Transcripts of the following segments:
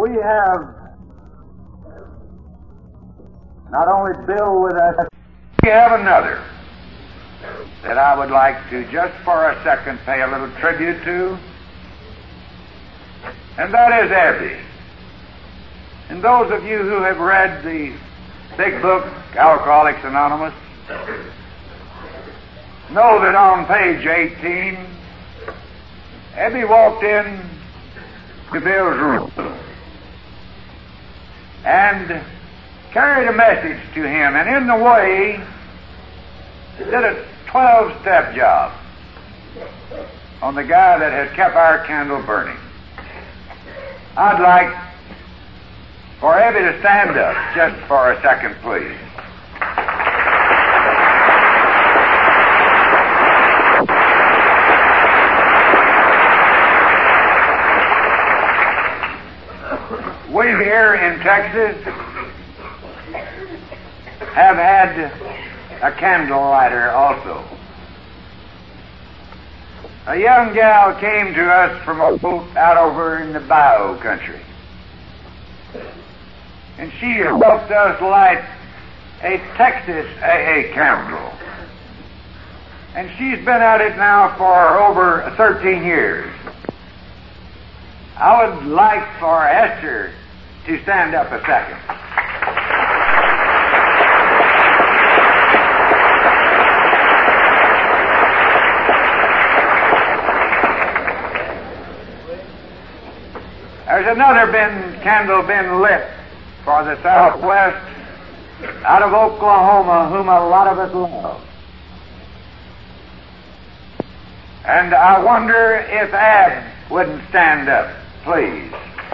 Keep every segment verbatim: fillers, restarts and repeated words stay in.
We have not only Bill with us, we have another that I would like to, just for a second, pay a little tribute to, and that is Abby. And those of you who have read the big book, Alcoholics Anonymous, know that on page eighteen, Abby walked in to Bill's room and carried a message to him, and in the way did a twelve-step job on the guy that had kept our candle burning. I'd like for Abby to stand up just for a second, please. We here in Texas have had a candle lighter also. A young gal came to us from a boat out over in the Bayou country, and she helped us light a Texas A A candle. And she's been at it now for over thirteen years. I would like for Esther to stand up a second. There's another bin, candle been lit for the Southwest out of Oklahoma, whom a lot of us love. And I wonder if Ab wouldn't stand up, please.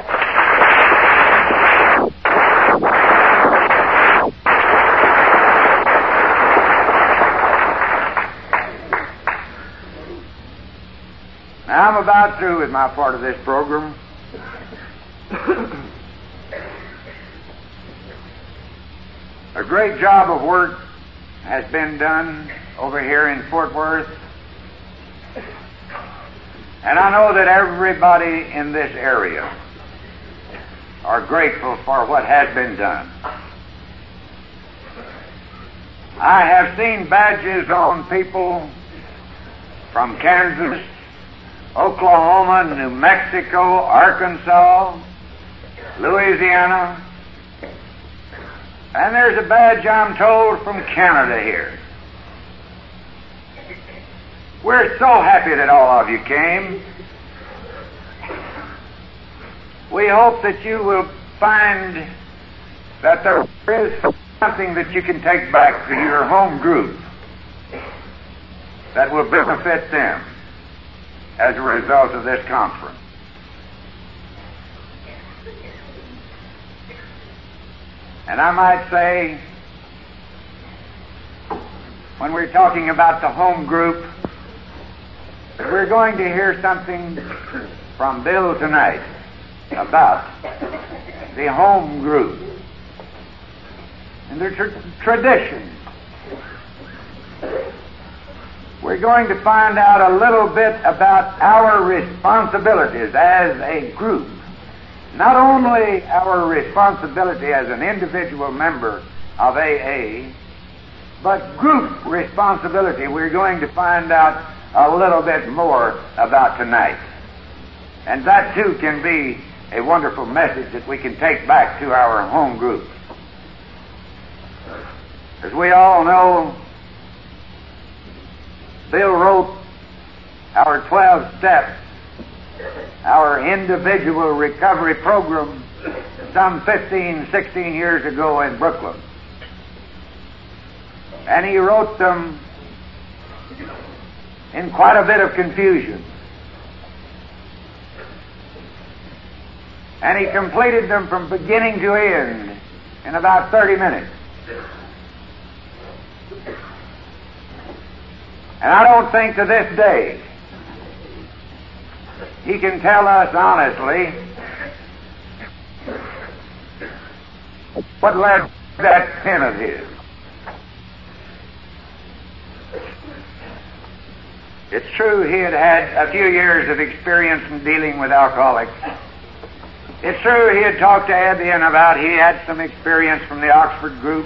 Now, I'm about through with my part of this program. A great job of work has been done over here in Fort Worth, and I know that everybody in this area are grateful for what has been done. I have seen badges on people from Kansas, Oklahoma, New Mexico, Arkansas, Louisiana, and there's a badge, I'm told, from Canada here. We're so happy that all of you came. We hope that you will find that there is something that you can take back to your home group that will benefit them as a result of this conference. And I might say, when we're talking about the home group, that we're going to hear something from Bill tonight about the home group and their tr- traditions. We're going to find out a little bit about our responsibilities as a group. Not only our responsibility as an individual member of A A, but group responsibility we're going to find out a little bit more about tonight. And that too can be a wonderful message that we can take back to our home groups. As we all know, Bill wrote our twelve steps, our individual recovery program, some fifteen, sixteen years ago in Brooklyn. And he wrote them in quite a bit of confusion. And he completed them from beginning to end in about thirty minutes. And I don't think to this day he can tell us honestly what led to that pen of his. It's true he had had a few years of experience in dealing with alcoholics, It's true he had talked to Ebion about he had some experience from the Oxford group.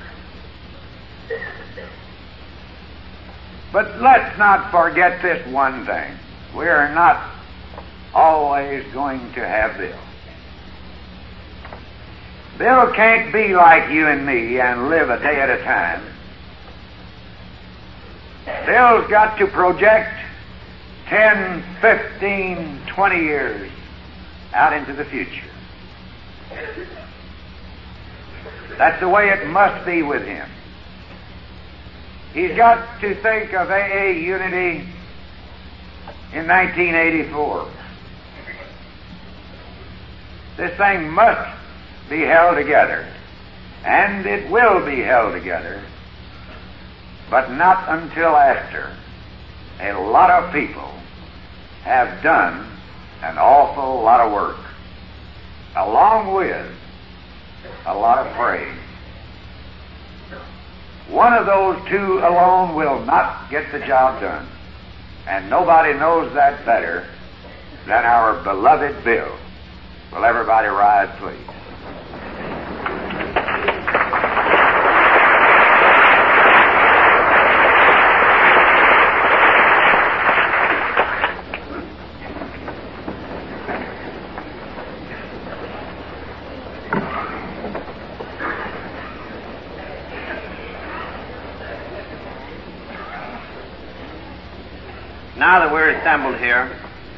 But let's not forget this one thing. We are not always going to have Bill. Bill can't be like you and me and live a day at a time. Bill's got to project ten, fifteen, twenty years out into the future. That's the way it must be with him. He's got to think of A A unity in nineteen eighty-four. This thing must be held together, and it will be held together, but not until after a lot of people have done an awful lot of work, along with a lot of praise. One of those two alone will not get the job done, and nobody knows that better than our beloved Bill. Will everybody rise, please? Now that we're assembled here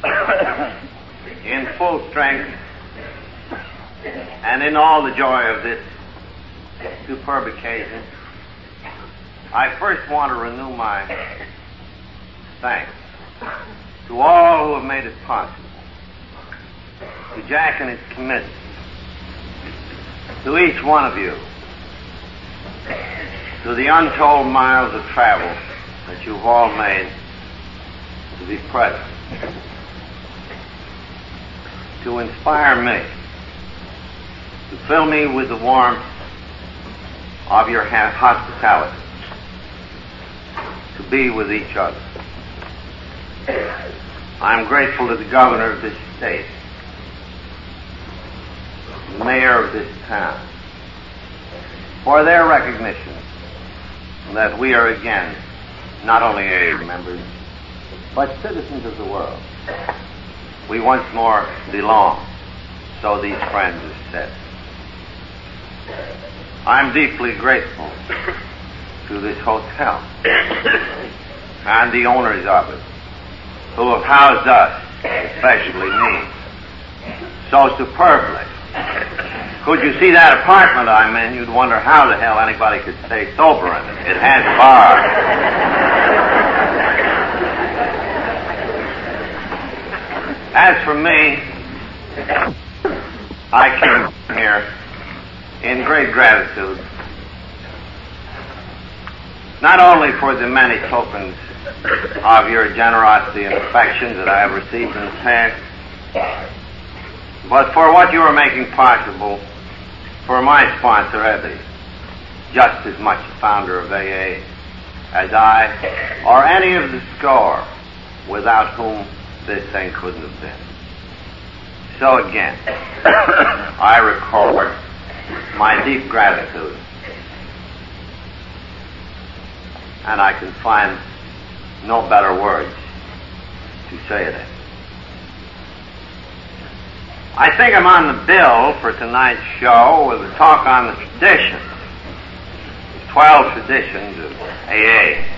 in full strength and in all the joy of this superb occasion, I first want to renew my thanks to all who have made it possible, to Jack and his committee, to each one of you, to the untold miles of travel that you've all made to be present, to inspire me, to fill me with the warmth of your ha- hospitality, to be with each other. I'm grateful to the governor of this state, the mayor of this town, for their recognition that we are again not only A A members, but citizens of the world. We once more belong, so these friends have said. I'm deeply grateful to this hotel and the owners of it, who have housed us, especially me, so superbly. Could you see that apartment I'm in, you'd wonder how the hell anybody could stay sober in it. It has bars. As for me, I came here in great gratitude, not only for the many tokens of your generosity and affection that I have received in the past, but for what you are making possible for my sponsor, Eddie, just as much a founder of A A as I, or any of the score without whom this thing couldn't have been. So again, I record my deep gratitude, and I can find no better words to say it in. I think I'm on the bill for tonight's show with a talk on the traditions, twelve traditions of A A.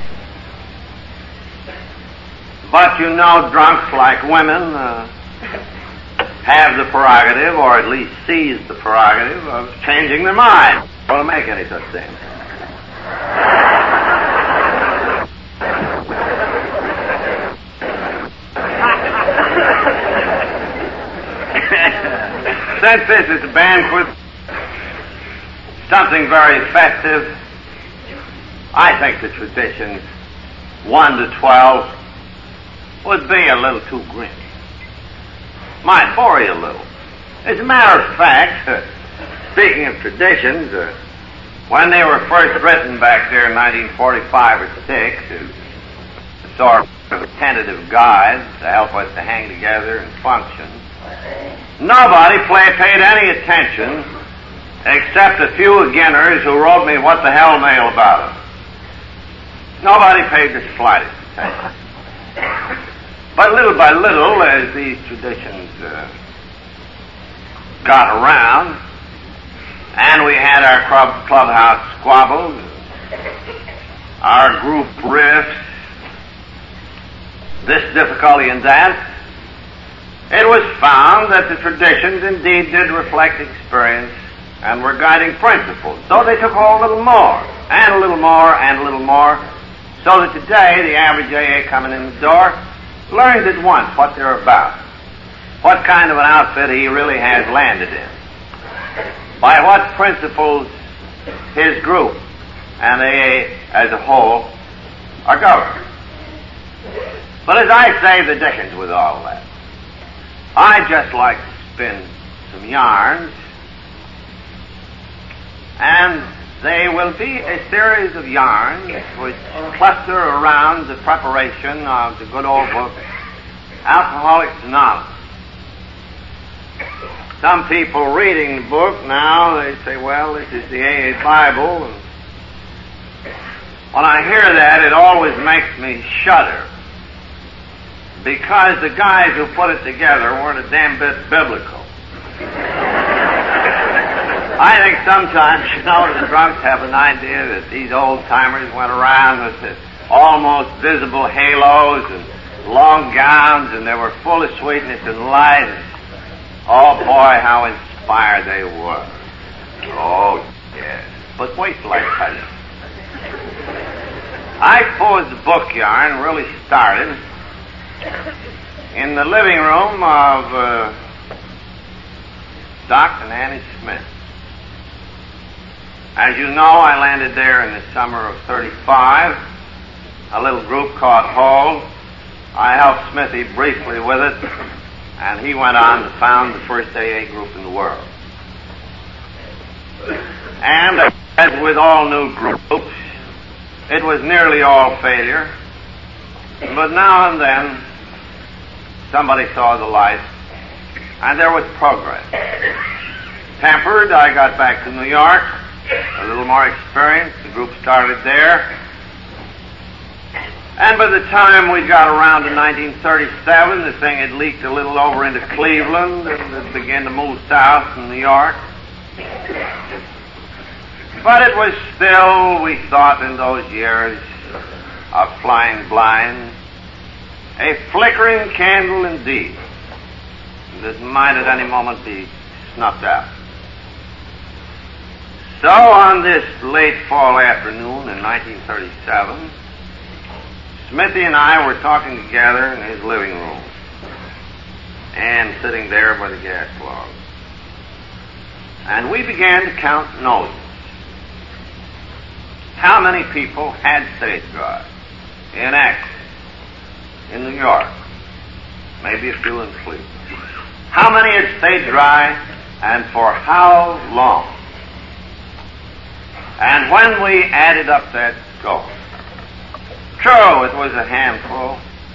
But you know, drunks like women uh, have the prerogative, or at least seize the prerogative, of changing their mind. Don't make any such thing. Since this is a banquet, something very festive, I think the traditions one to twelve would be a little too grim. Might bore you a little. As a matter of fact, uh, speaking of traditions, uh, when they were first written back there in nineteen forty-five or six, as a sort of tentative guide to help us to hang together and function, Nobody play, paid any attention except a few beginners who wrote me what the hell mail about it. Nobody paid the slightest attention. But little by little, as these traditions uh, got around, and we had our club, clubhouse squabbles, our group riffs, this difficulty and that, it was found that the traditions indeed did reflect experience and were guiding principles. So they took on a little more, and a little more, and a little more, so that today the average A A coming in the door learns at once what they're about, what kind of an outfit he really has landed in, by what principles his group and A A as a whole are governed. But as I say the dickens with all that, I just like to spin some yarns, and they will be a series of yarns which cluster around the preparation of the good old book, Alcoholics Anonymous. Some people reading the book now, they say, well, this is the A A Bible. And when I hear that, it always makes me shudder, because the guys who put it together weren't a damn bit biblical. I think sometimes, you know, the drunks have an idea that these old-timers went around with the almost visible halos and long gowns, and they were full of sweetness and light. And, oh, boy, how inspired they were. Oh, yes. But wait till I tell you. I suppose the book yarn really started in the living room of uh, Doc and Annie Smith. As you know, I landed there in the summer of thirty-five. A little group called Hall. I helped Smithy briefly with it, and he went on to found the first A A group in the world. And as with all new groups, it was nearly all failure. But now and then, somebody saw the light, and there was progress. Tempered, I got back to New York, a little more experience. The group started there. And by the time we got around to nineteen thirty-seven, the thing had leaked a little over into Cleveland, and it began to move south from New York. But it was still, we thought in those years of flying blind, a flickering candle indeed, that might at any moment be snuffed out. So on this late fall afternoon in nineteen thirty-seven, Smithy and I were talking together in his living room, and sitting there by the gas log. And we began to count noses. How many people had stage drive in Akron, in New York, maybe a few in Cleveland? How many had stayed dry, and for how long? And when we added up that score, true, it was a handful,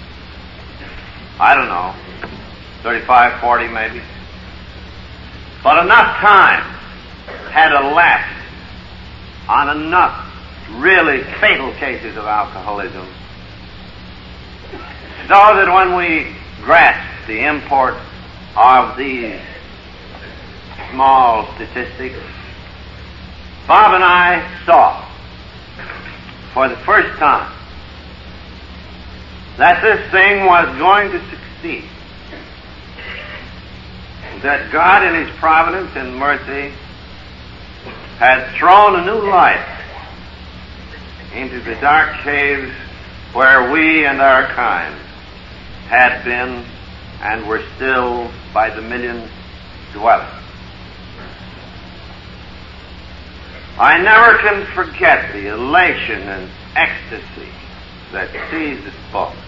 I don't know, thirty-five, forty maybe, but enough time had elapsed on enough really fatal cases of alcoholism, so that when we grasped the import of these small statistics, Bob and I saw for the first time that this thing was going to succeed, that God in His providence and mercy had thrown a new light into the dark caves where we and our kind had been and were still by the millions dwelling. I never can forget the elation and ecstasy that seized us both.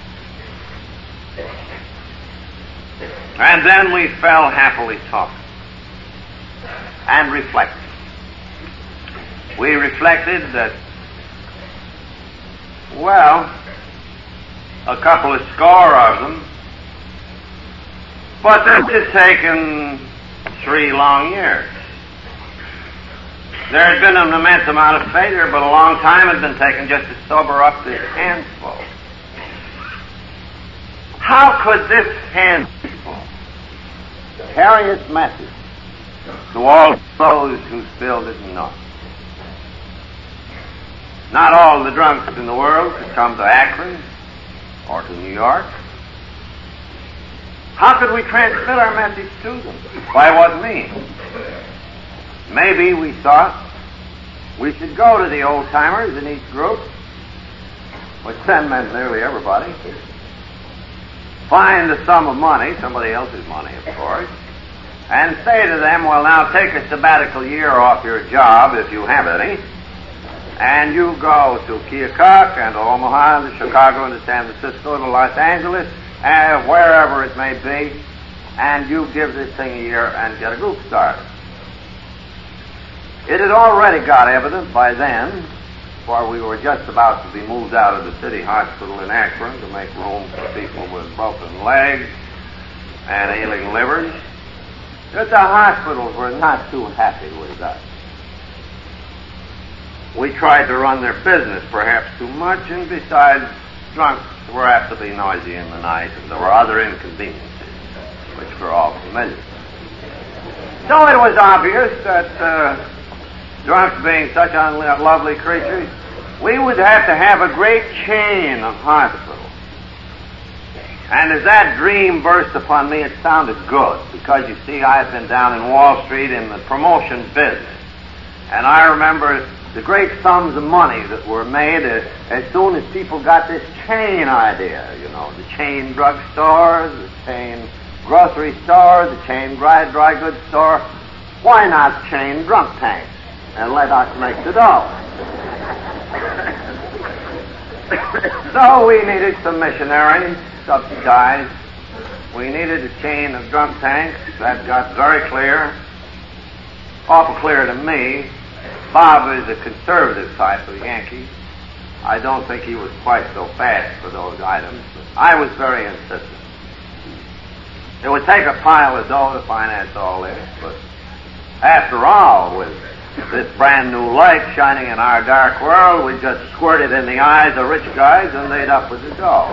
And then we fell happily talking and reflecting. We reflected that, well, a couple of score of them, but they've just taken three long years. There had been an immense amount of failure, but a long time had been taken just to sober up this handful. How could this handful carry its message to all those who still didn't know? Not all the drunks in the world could come to Akron or to New York. How could we transmit our message to them? By what means? Maybe we thought we should go to the old-timers in each group, which then meant nearly everybody, find a sum of money, somebody else's money, of course, and say to them, well, now take a sabbatical year off your job, if you have any, and you go to Keokuk and to Omaha and to Chicago and to San Francisco and to Los Angeles, and wherever it may be, and you give this thing a year and get a group started. It had already got evident by then, for we were just about to be moved out of the city hospital in Akron to make room for people with broken legs and ailing livers, that the hospitals were not too happy with us. We tried to run their business perhaps too much, and besides, drunks were apt to be noisy in the night, and there were other inconveniences, which were all familiar. So it was obvious that uh, drunks being such unlovely creatures, we would have to have a great chain of hospitals. And as that dream burst upon me, it sounded good, because, you see, I had been down in Wall Street in the promotion business. And I remember the great sums of money that were made as, as soon as people got this chain idea, you know, the chain drug stores, the chain grocery store, the chain dry, dry goods store. Why not chain drunk tanks and let us make the dough? So we needed some missionaries, subsidized. We needed a chain of drunk tanks. That got very clear, awful clear to me. Bob is a conservative type of Yankee. I don't think he was quite so fast for those items, but I was very insistent. It would take a pile of dough to finance all this, but after all, with this brand new light shining in our dark world, we just squirted in the eyes of rich guys and they'd up with the dough.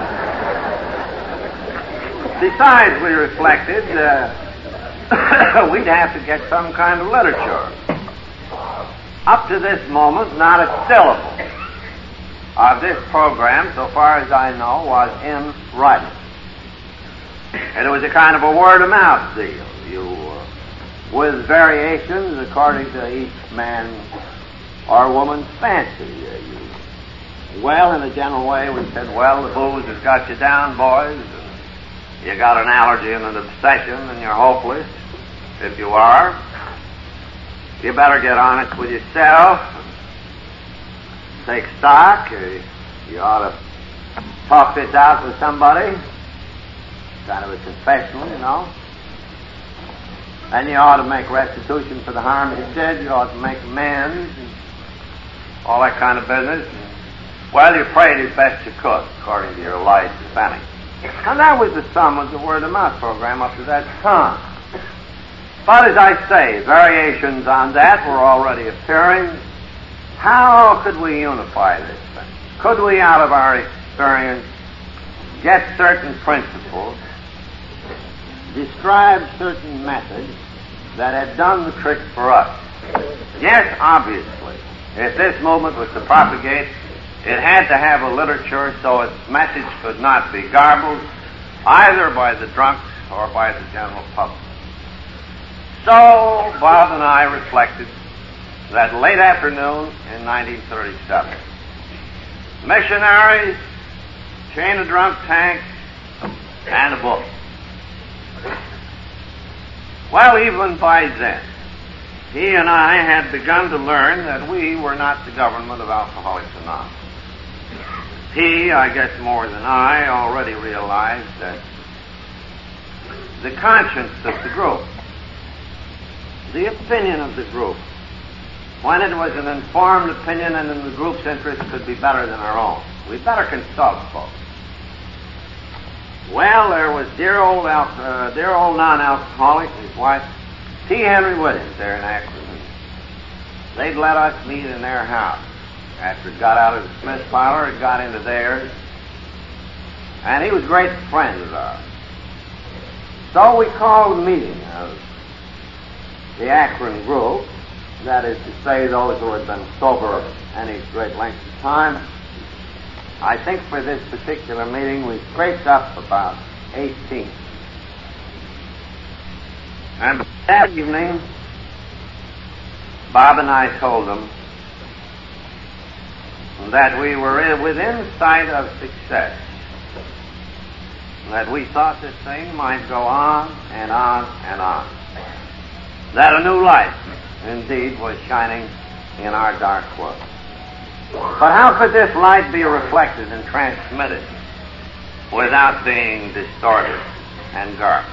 Besides, we reflected, uh, we'd have to get some kind of literature. Up to this moment, not a syllable of this program, so far as I know, was in writing. And it was a kind of a word-of-mouth deal. You, uh, with variations according to each man or woman's fancy. Uh, you, well, in a general way, we said, well, the booze has got you down, boys, and you got an allergy and an obsession, and you're hopeless. If you are, you better get honest with yourself and take stock. You ought to talk this out with somebody, kind of a confessional, you know. And you ought to make restitution for the harm you did. You ought to make amends and all that kind of business. And, well, you prayed as best you could, according to your lights and penny. And that was the sum of the word-of-mouth program up to that time. But as I say, variations on that were already appearing. How could we unify this thing? Could we, out of our experience, get certain principles, describe certain methods that had done the trick for us? Yes, obviously. If this movement was to propagate, it had to have a literature so its message could not be garbled either by the drunks or by the general public. So Bob and I reflected that late afternoon in nineteen thirty-seven. Missionaries, chain of drunk tanks, and a book. Well, even by then, he and I had begun to learn that we were not the government of Alcoholics Anonymous. He, I guess more than I, already realized that the conscience of the group, the opinion of the group, when it was an informed opinion and in the group's interest, could be better than our own. We'd better consult folks. Well, there was dear old, al- uh, dear old non-alcoholic, his wife, T. Henry Williams there in Akron. They'd let us meet in their house. After it got out of the Smith parlor, it got into theirs. And he was a great friend of ours. So we called a meeting of the Akron group, that is to say, those who had been sober any great length of time. I think for this particular meeting we scraped up about eighteen. And that evening, Bob and I told them that we were within sight of success, that we thought this thing might go on and on and on, that a new light indeed was shining in our dark world. But how could this light be reflected and transmitted without being distorted and garbled?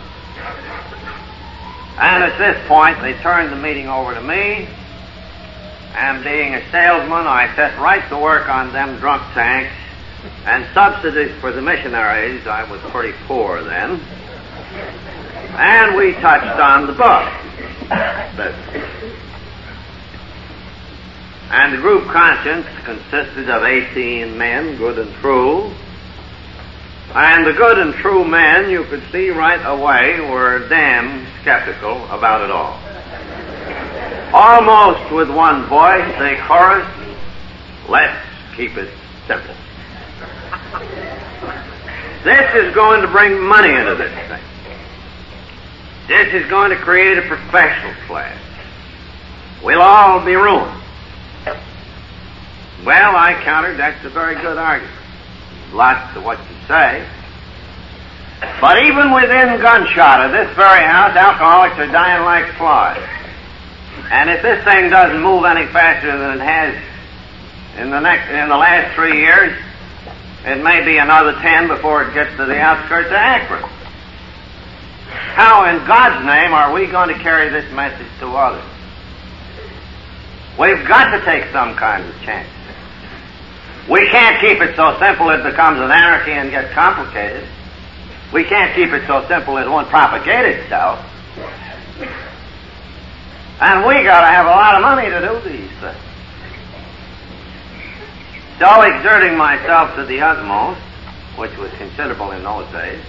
And at this point, they turned the meeting over to me, and being a salesman, I set right to work on them drunk tanks and subsidies for the missionaries. I was pretty poor then. And we touched on the book. And the group conscience consisted of eighteen men, good and true. And the good and true men, you could see right away, were damn skeptical about it all. Almost with one voice, they chorused, "Let's keep it simple." This is going to bring money into this thing. This is going to create a professional class. We'll all be ruined. Well, I countered, that's a very good argument. Lots of what you say. But even within gunshot of this very house, alcoholics are dying like flies. And if this thing doesn't move any faster than it has in the next, in the last three years, it may be another ten before it gets to the outskirts of Akron. How in God's name are we going to carry this message to others? We've got to take some kind of chance. We can't keep it so simple it becomes an anarchy and gets complicated. We can't keep it so simple it won't propagate itself. And we got to have a lot of money to do these things. So, exerting myself to the utmost, which was considerable in those days,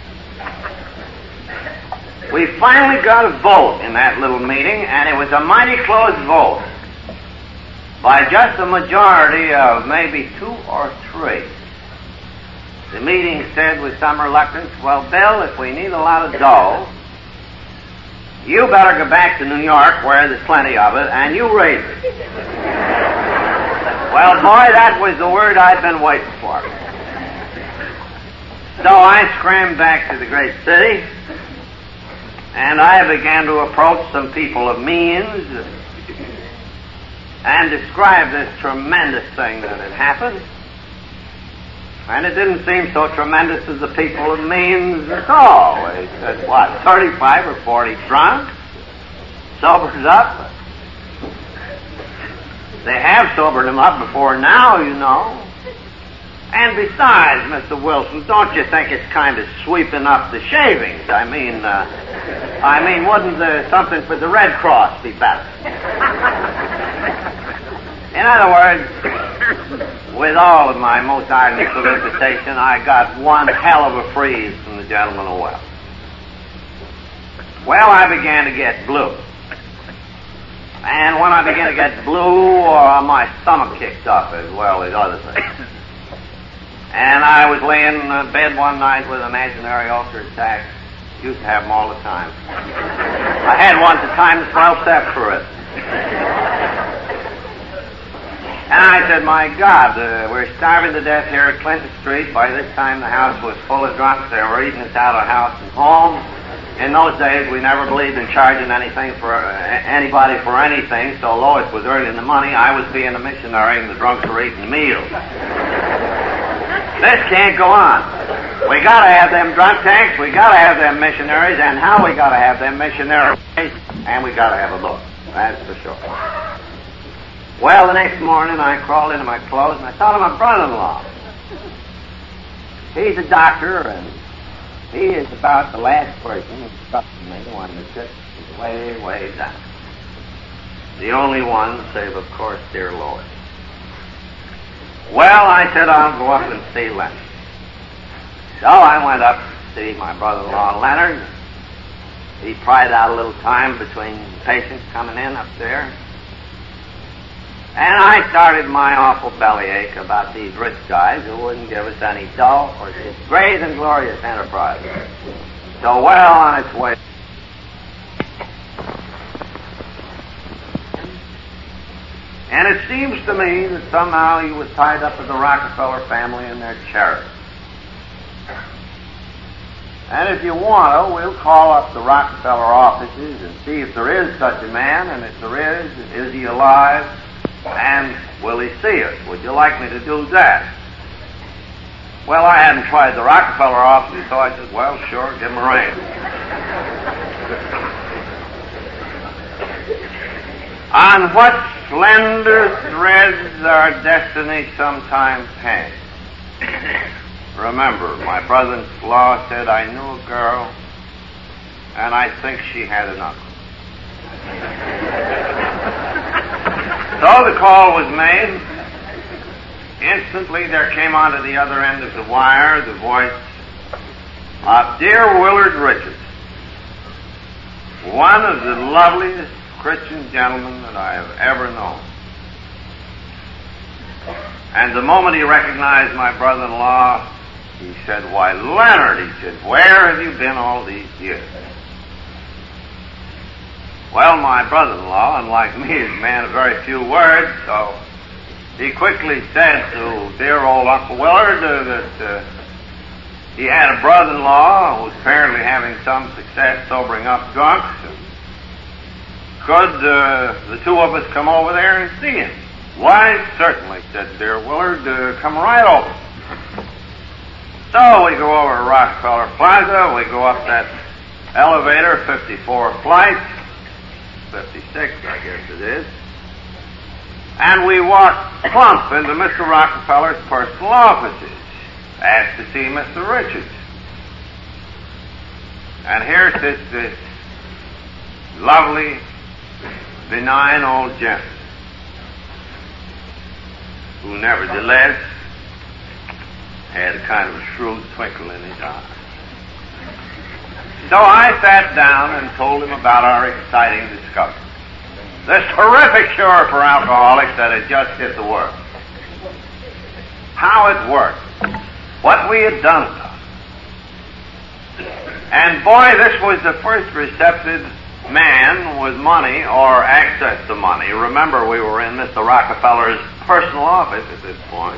we finally got a vote in that little meeting, and it was a mighty close vote. By just a majority of maybe two or three. The meeting said with some reluctance, "Well, Bill, if we need a lot of dough, you better go back to New York where there's plenty of it, and you raise it." Well, boy, that was the word I'd been waiting for. So I scrammed back to the great city, and I began to approach some people of means and describe this tremendous thing that had happened. And it didn't seem so tremendous to the people of means at all. They said, what, thirty-five or forty drunk? Sobered up? They have sobered him up before now, you know. And besides, Mister Wilson, don't you think it's kind of sweeping up the shavings? I mean, uh, I mean, wouldn't the, something for the Red Cross be better? In other words, with all of my most ardent solicitation, I got one hell of a freeze from the gentleman of wealth. Well, I began to get blue. And when I began to get blue, uh, my stomach kicked up as well as other things. And I was laying in bed one night with an imaginary ulcer attack. Used to have them all the time. I had one at the time that felt separate. And I said, my God, uh, we're starving to death here at Clinton Street. By this time the house was full of drunks. They were eating us out of house and home. In those days, we never believed in charging anything for uh, anybody for anything, so Lois was earning the money. I was being a missionary, and the drunks were eating the meals. This can't go on. We gotta have them drunk tanks, we gotta have them missionaries, and how we gotta have them missionaries, and we gotta have a book. That's for sure. Well, the next morning I crawled into my clothes and I thought of my brother-in-law. He's a doctor, and he is about the last person who struck me, the one that just was way, way down. The only one, save, of course, dear Lois. Well, I said I'll go up and see Leonard. So I went up to see my brother-in-law, Leonard. He pried out a little time between patients coming in up there. And I started my awful bellyache about these rich guys who wouldn't give us any dough for this great and glorious enterprise. So well on its way. And it seems to me that somehow he was tied up with the Rockefeller family and their charity. And if you want to, we'll call up the Rockefeller offices and see if there is such a man, and if there is, is he alive, and will he see us? Would you like me to do that? Well, I hadn't tried the Rockefeller offices, so I said, well, sure, give him a ring. On what slender threads our destiny sometimes hangs. Remember, my brother-in-law said I knew a girl, and I think she had an uncle. So the call was made. Instantly there came onto the other end of the wire the voice of dear Willard Richards, one of the loveliest Christian gentlemen that I have ever known. And the moment he recognized my brother-in-law, he said, why, Leonard, he said, where have you been all these years? Well, my brother-in-law, unlike me, is a man of very few words, so he quickly said to dear old Uncle Willard uh, that uh, he had a brother-in-law who was apparently having some success sobering up drunks, and could uh, the two of us come over there and see him? Why, certainly, said dear Willard, uh, come right over. So we go over to Rockefeller Plaza, we go up that elevator, fifty-four flights, fifty-six, I guess it is, and we walk plump into Mister Rockefeller's personal offices, asked to see Mister Richards. And here sits this lovely, benign old gentleman, who nevertheless had a kind of a shrewd twinkle in his eye. So I sat down and told him about our exciting discovery. This terrific cure for alcoholics that had just hit the world. How it worked. What we had done to it. And boy, this was the first receptive man with money or access to money. Remember, we were in Mister Rockefeller's personal office at this point.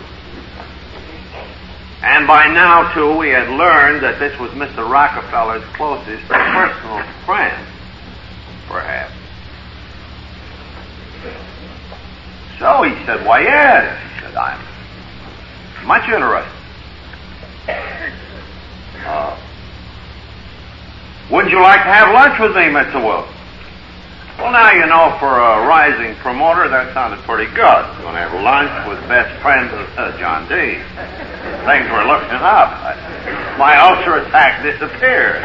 And by now, too, we had learned that this was Mister Rockefeller's closest personal friend, perhaps. So he said, why, yes. He said, I'm much interested. Uh, wouldn't you like to have lunch with me, Mister Wilson? Well, now, you know, for a rising promoter, that sounded pretty good. Going to have lunch with best friend of uh, John D. Things were looking up. I, my ulcer attack disappeared.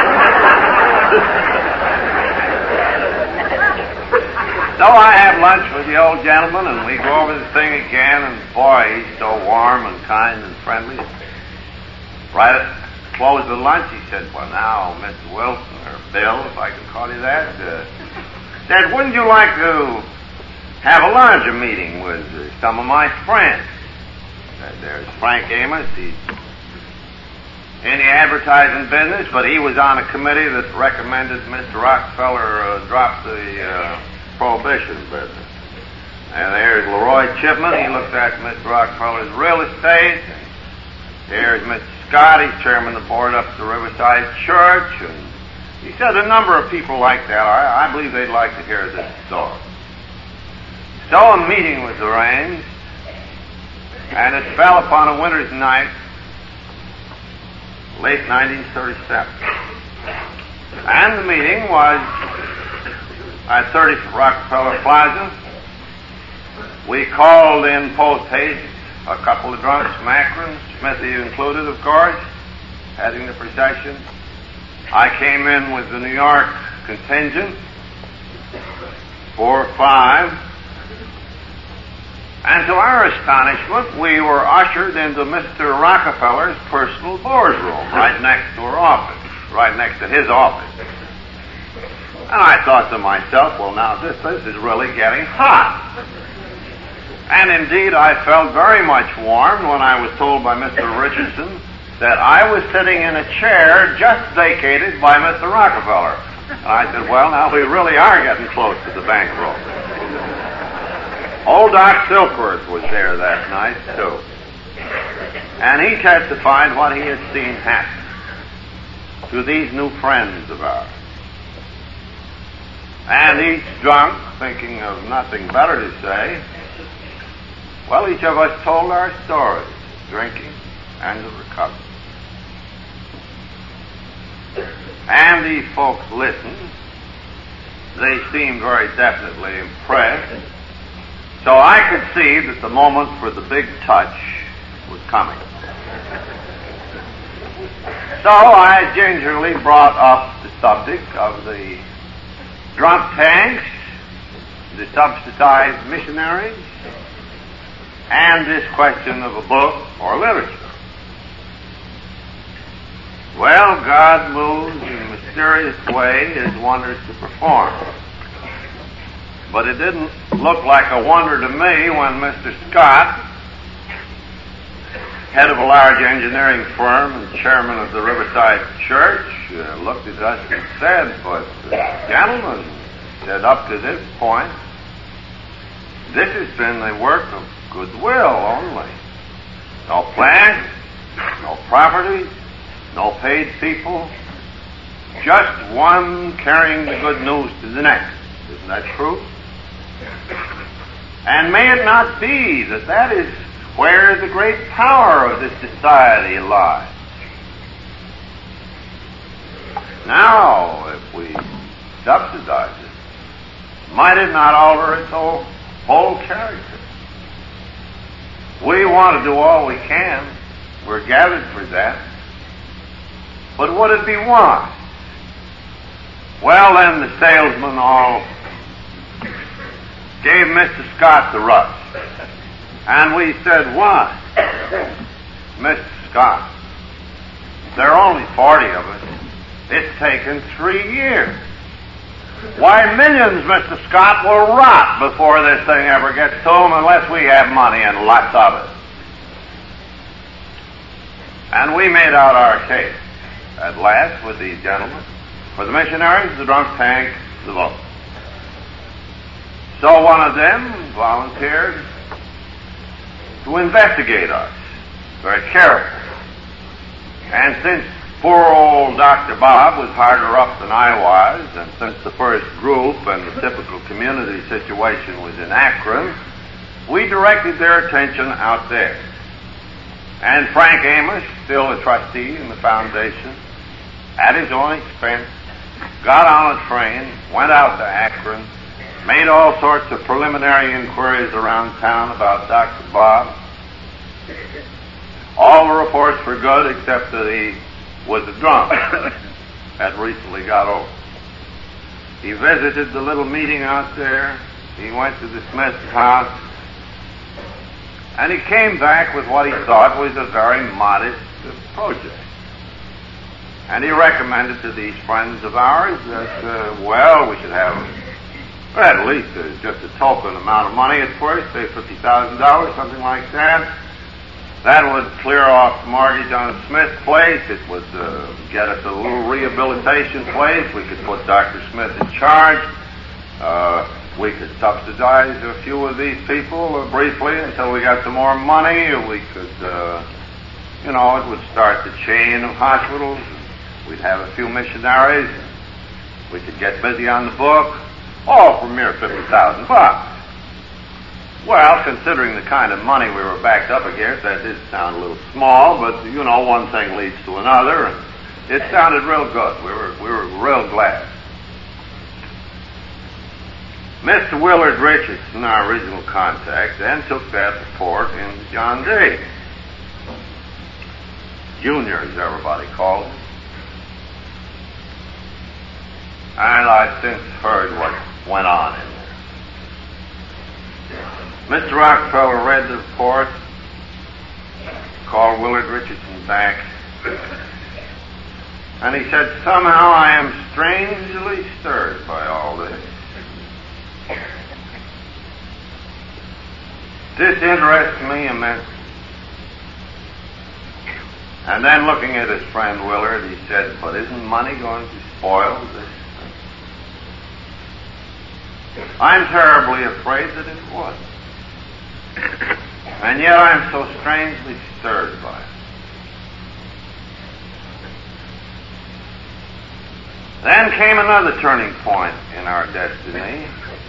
So I have lunch with the old gentleman, and we go over the thing again, and boy, he's so warm and kind and friendly. Right at the close of lunch, he said, well, now, Mister Wilson, or Bill, if I can call you that, uh, said, wouldn't you like to have a larger meeting with uh, some of my friends? Said, there's Frank Amos. He's in the advertising business, but he was on a committee that recommended Mister Rockefeller uh, drop the uh, prohibition business. And there's Leroy Chipman. He looked at Mister Rockefeller's real estate. And there's Mister Scott. He's chairman of the board up at the Riverside Church. And he said a number of people like that. I, I believe they'd like to hear this story. So a meeting was arranged, and it fell upon a winter's night, late nineteen thirty-seven. And the meeting was at thirty Rockefeller Plaza. We called in post haste a couple of drunks from Akron, Smithy included, of course, heading the procession. I came in with the New York contingent, four or five, and to our astonishment, we were ushered into Mister Rockefeller's personal boardroom, right next to our office, right next to his office. And I thought to myself, well, now this, this is really getting hot. And indeed, I felt very much warmed when I was told by Mister Richardson that I was sitting in a chair just vacated by Mister Rockefeller. And I said, well, now we really are getting close to the bankroll. Old Doc Silkworth was there that night, too. And he testified what he had seen happen to these new friends of ours. And each drunk, thinking of nothing better to say, well, each of us told our stories, drinking and the recovery. And these folks listened. They seemed very definitely impressed. So I could see that the moment for the big touch was coming. So I gingerly brought up the subject of the drunk tanks, the subsidized missionaries, and this question of a book or literature. Well, God moves in a mysterious way His wonders to perform. But it didn't look like a wonder to me when Mister Scott, head of a large engineering firm and chairman of the Riverside Church, uh, looked at us and said, but uh, gentlemen, said up to this point, this has been the work of goodwill only. No plans, no property, no paid people, just one carrying the good news to the next. Isn't that true? And may it not be that that is where the great power of this society lies? Now, if we subsidize it, might it not alter its whole, whole character? We want to do all we can. We're gathered for that. But would it be wise? Well, then the salesmen all gave Mister Scott the rush. And we said, why? Mister Scott, there are only forty of us. It's taken three years. Why, millions, Mister Scott, will rot before this thing ever gets to them unless we have money and lots of it. And we made out our case at last with these gentlemen, for the missionaries, the drunk tank, the boat. So one of them volunteered to investigate us very carefully. And since poor old Doctor Bob was harder up than I was, and since the first group and the typical community situation was in Akron, we directed their attention out there. And Frank Amos, still a trustee in the foundation, at his own expense, got on a train, went out to Akron, made all sorts of preliminary inquiries around town about Doctor Bob. All the reports were good except that he was a drunk, had recently got over. He visited the little meeting out there. He went to the Smith's house. And he came back with what he thought was a very modest project. And he recommended to these friends of ours that, uh, well, we should have at least uh, just a token amount of money at first, say fifty thousand dollars, something like that. That would clear off the mortgage on Smith's place. It would uh, get us a little rehabilitation place. We could put Doctor Smith in charge. Uh, we could subsidize a few of these people uh, briefly until we got some more money. We could, uh, you know, it would start the chain of hospitals. We'd have a few missionaries. We could get busy on the book. All for mere fifty thousand bucks. Well, considering the kind of money we were backed up against, that did sound a little small, but, you know, one thing leads to another, and it sounded real good. We were, we were real glad. Mister Willard Richardson, our original contact, then took that report into John D. Junior, as everybody called him. And I've since heard what went on in there. Mister Rockefeller read the report, called Willard Richardson back, and he said, somehow I am strangely stirred by all this. This interests me immensely. And then looking at his friend Willard, he said, but isn't money going to spoil this thing? I'm terribly afraid that it would. And yet I'm so strangely stirred by it. Then came another turning point in our destiny,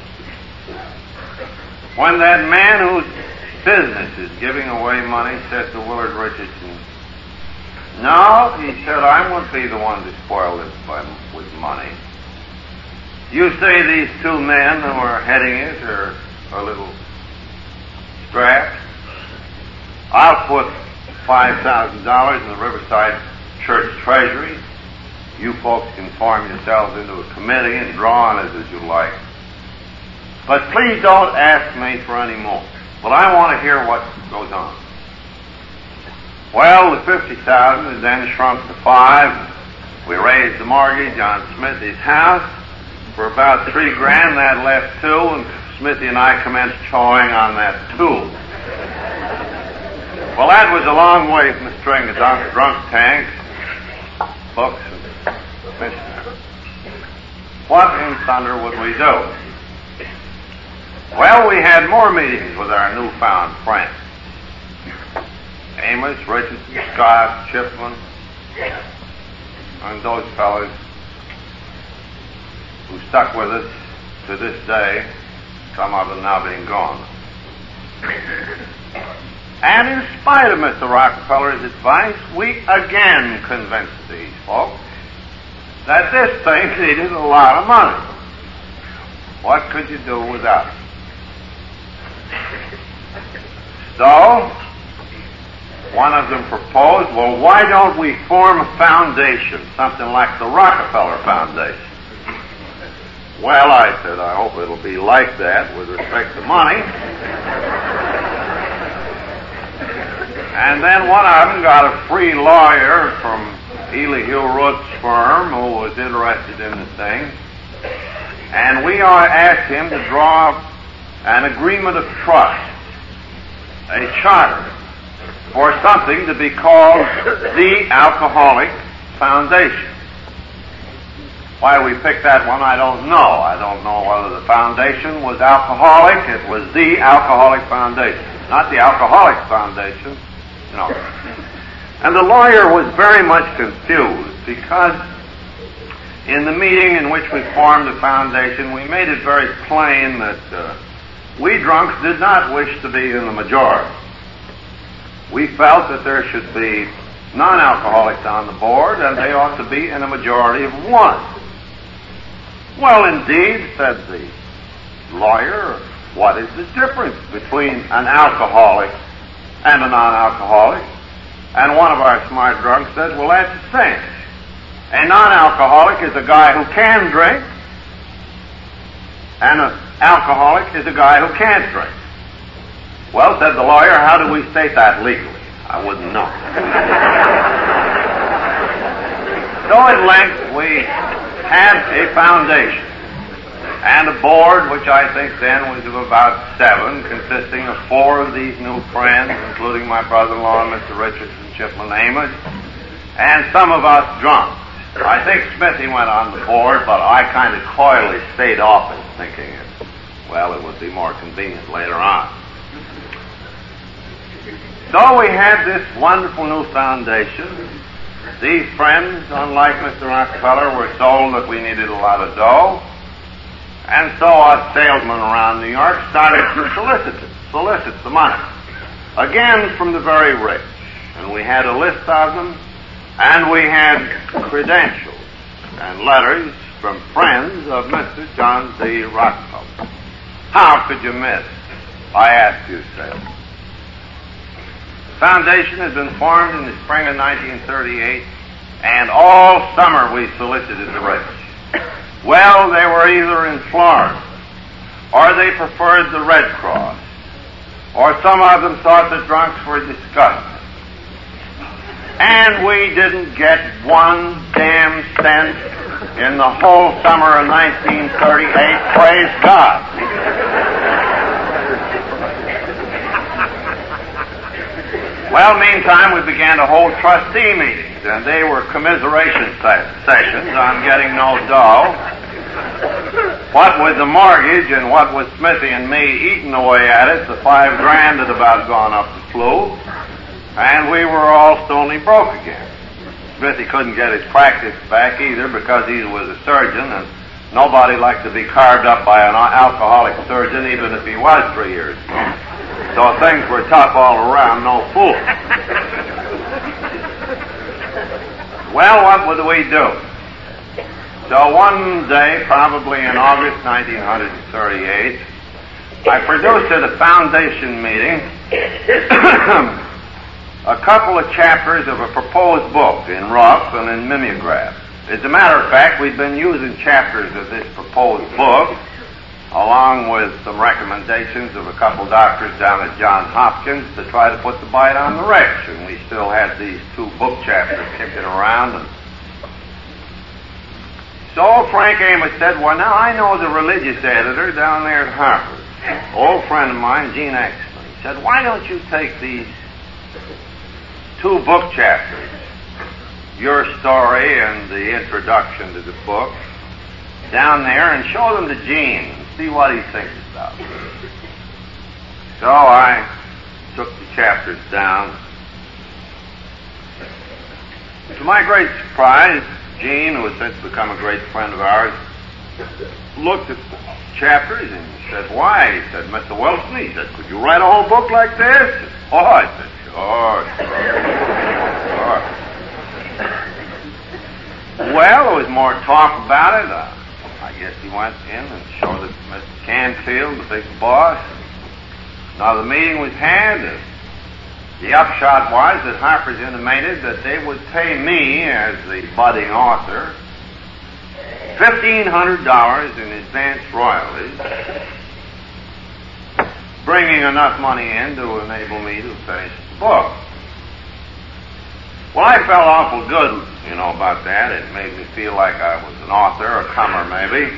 when that man whose business is giving away money said to Willard Richardson, no, he said, I won't be the one to spoil this by, with money. You say these two men who are heading it are a little strapped. I'll put five thousand dollars in the Riverside Church Treasury. You folks can form yourselves into a committee and draw on it as you like. But please don't ask me for any more. But I want to hear what goes on. Well, the fifty thousand dollars is then shrunk to five. We raised the mortgage on Smithy's house for about three grand. That left two, and Smithy and I commenced chawing on that two. Well, that was a long way from the string of drunk, drunk tanks, books, and missionaries. What in thunder would we do? Well, we had more meetings with our newfound friends. Amos, Richardson, Scott, Chipman, and those fellows who stuck with us to this day, some of them now being gone. And in spite of Mister Rockefeller's advice, we again convinced these folks that this thing needed a lot of money. What could you do without it? So, one of them proposed, well, why don't we form a foundation, something like the Rockefeller Foundation? Well, I said, I hope it'll be like that with respect to money. And then one of them got a free lawyer from Elihu Root's firm who was interested in the thing. And we asked him to draw up an agreement of trust, a charter, for something to be called the Alcoholic Foundation. Why we picked that one, I don't know. I don't know whether the foundation was alcoholic. It was the Alcoholic Foundation, not the Alcoholics Foundation. No. And the lawyer was very much confused because in the meeting in which we formed the foundation, we made it very plain that uh, we drunks did not wish to be in the majority. We felt that there should be non-alcoholics on the board, and they ought to be in a majority of one. Well, indeed, said the lawyer, what is the difference between an alcoholic and a non-alcoholic? And one of our smart drunks said, well, that's the same. A non-alcoholic is a guy who can drink, and an alcoholic is a guy who can't drink. Well, said the lawyer, how do we state that legally? I wouldn't know. So at length we had a foundation and a board, which I think then was of about seven, consisting of four of these new friends, including my brother-in-law, Mister Richardson, Chipman, Amos, and some of us drunks. I think Smithy went on the board, but I kind of coyly stayed off it, thinking it, well, it would be more convenient later on. So we had this wonderful new foundation. These friends, unlike Mister Rockefeller, were told that we needed a lot of dough. And so us salesmen around New York started to solicit it, solicit the money. Again, from the very rich. And we had a list of them, and we had credentials and letters from friends of Mister John D. Rockefeller. How could you miss? I ask you, salesmen. The foundation had been formed in the spring of nineteen thirty-eight, and all summer we solicited the rich. Well, they were either in Florida, or they preferred the Red Cross, or some of them thought the drunks were disgusting. And we didn't get one damn cent in the whole summer of nineteen thirty-eight, praise God. Well, meantime, we began to hold trustee meetings, and they were commiseration sessions on getting no dough. What with the mortgage and what with Smithy and me eating away at it, the five grand had about gone up the flue, and we were all stony broke again. Smithy couldn't get his practice back either because he was a surgeon, and nobody liked to be carved up by an alcoholic surgeon even if he was three years old. So things were tough all around, no fool. Well, what would we do? So one day, probably in August nineteen thirty-eight, I produced at a foundation meeting a couple of chapters of a proposed book in rough and in mimeograph. As a matter of fact, we'd been using chapters of this proposed book along with some recommendations of a couple doctors down at Johns Hopkins to try to put the bite on the rich, and we still had these two book chapters kicking around. And so Frank Amos said, well, now I know the religious editor down there at Harvard, old friend of mine, Gene Exman. He said, why don't you take these two book chapters, your story and the introduction to the book, down there and show them to Gene and see what he thinks about it. So I took the chapters down. To my great surprise, Gene, who has since become a great friend of ours, looked at the chapters and said, why? He said, Mister Wilson, he said, could you write a whole book like this? Oh, I said, sure, sure. Well, there was more talk about it. Uh, I guess he went in and showed it to Mister Canfield, the big boss. Now the meeting was had, and the upshot was that Harper's intimated that they would pay me, as the budding author, fifteen hundred dollars in advance royalties, bringing enough money in to enable me to finish the book. Well, I felt awful good, you know, about that. It made me feel like I was an author, a comer maybe.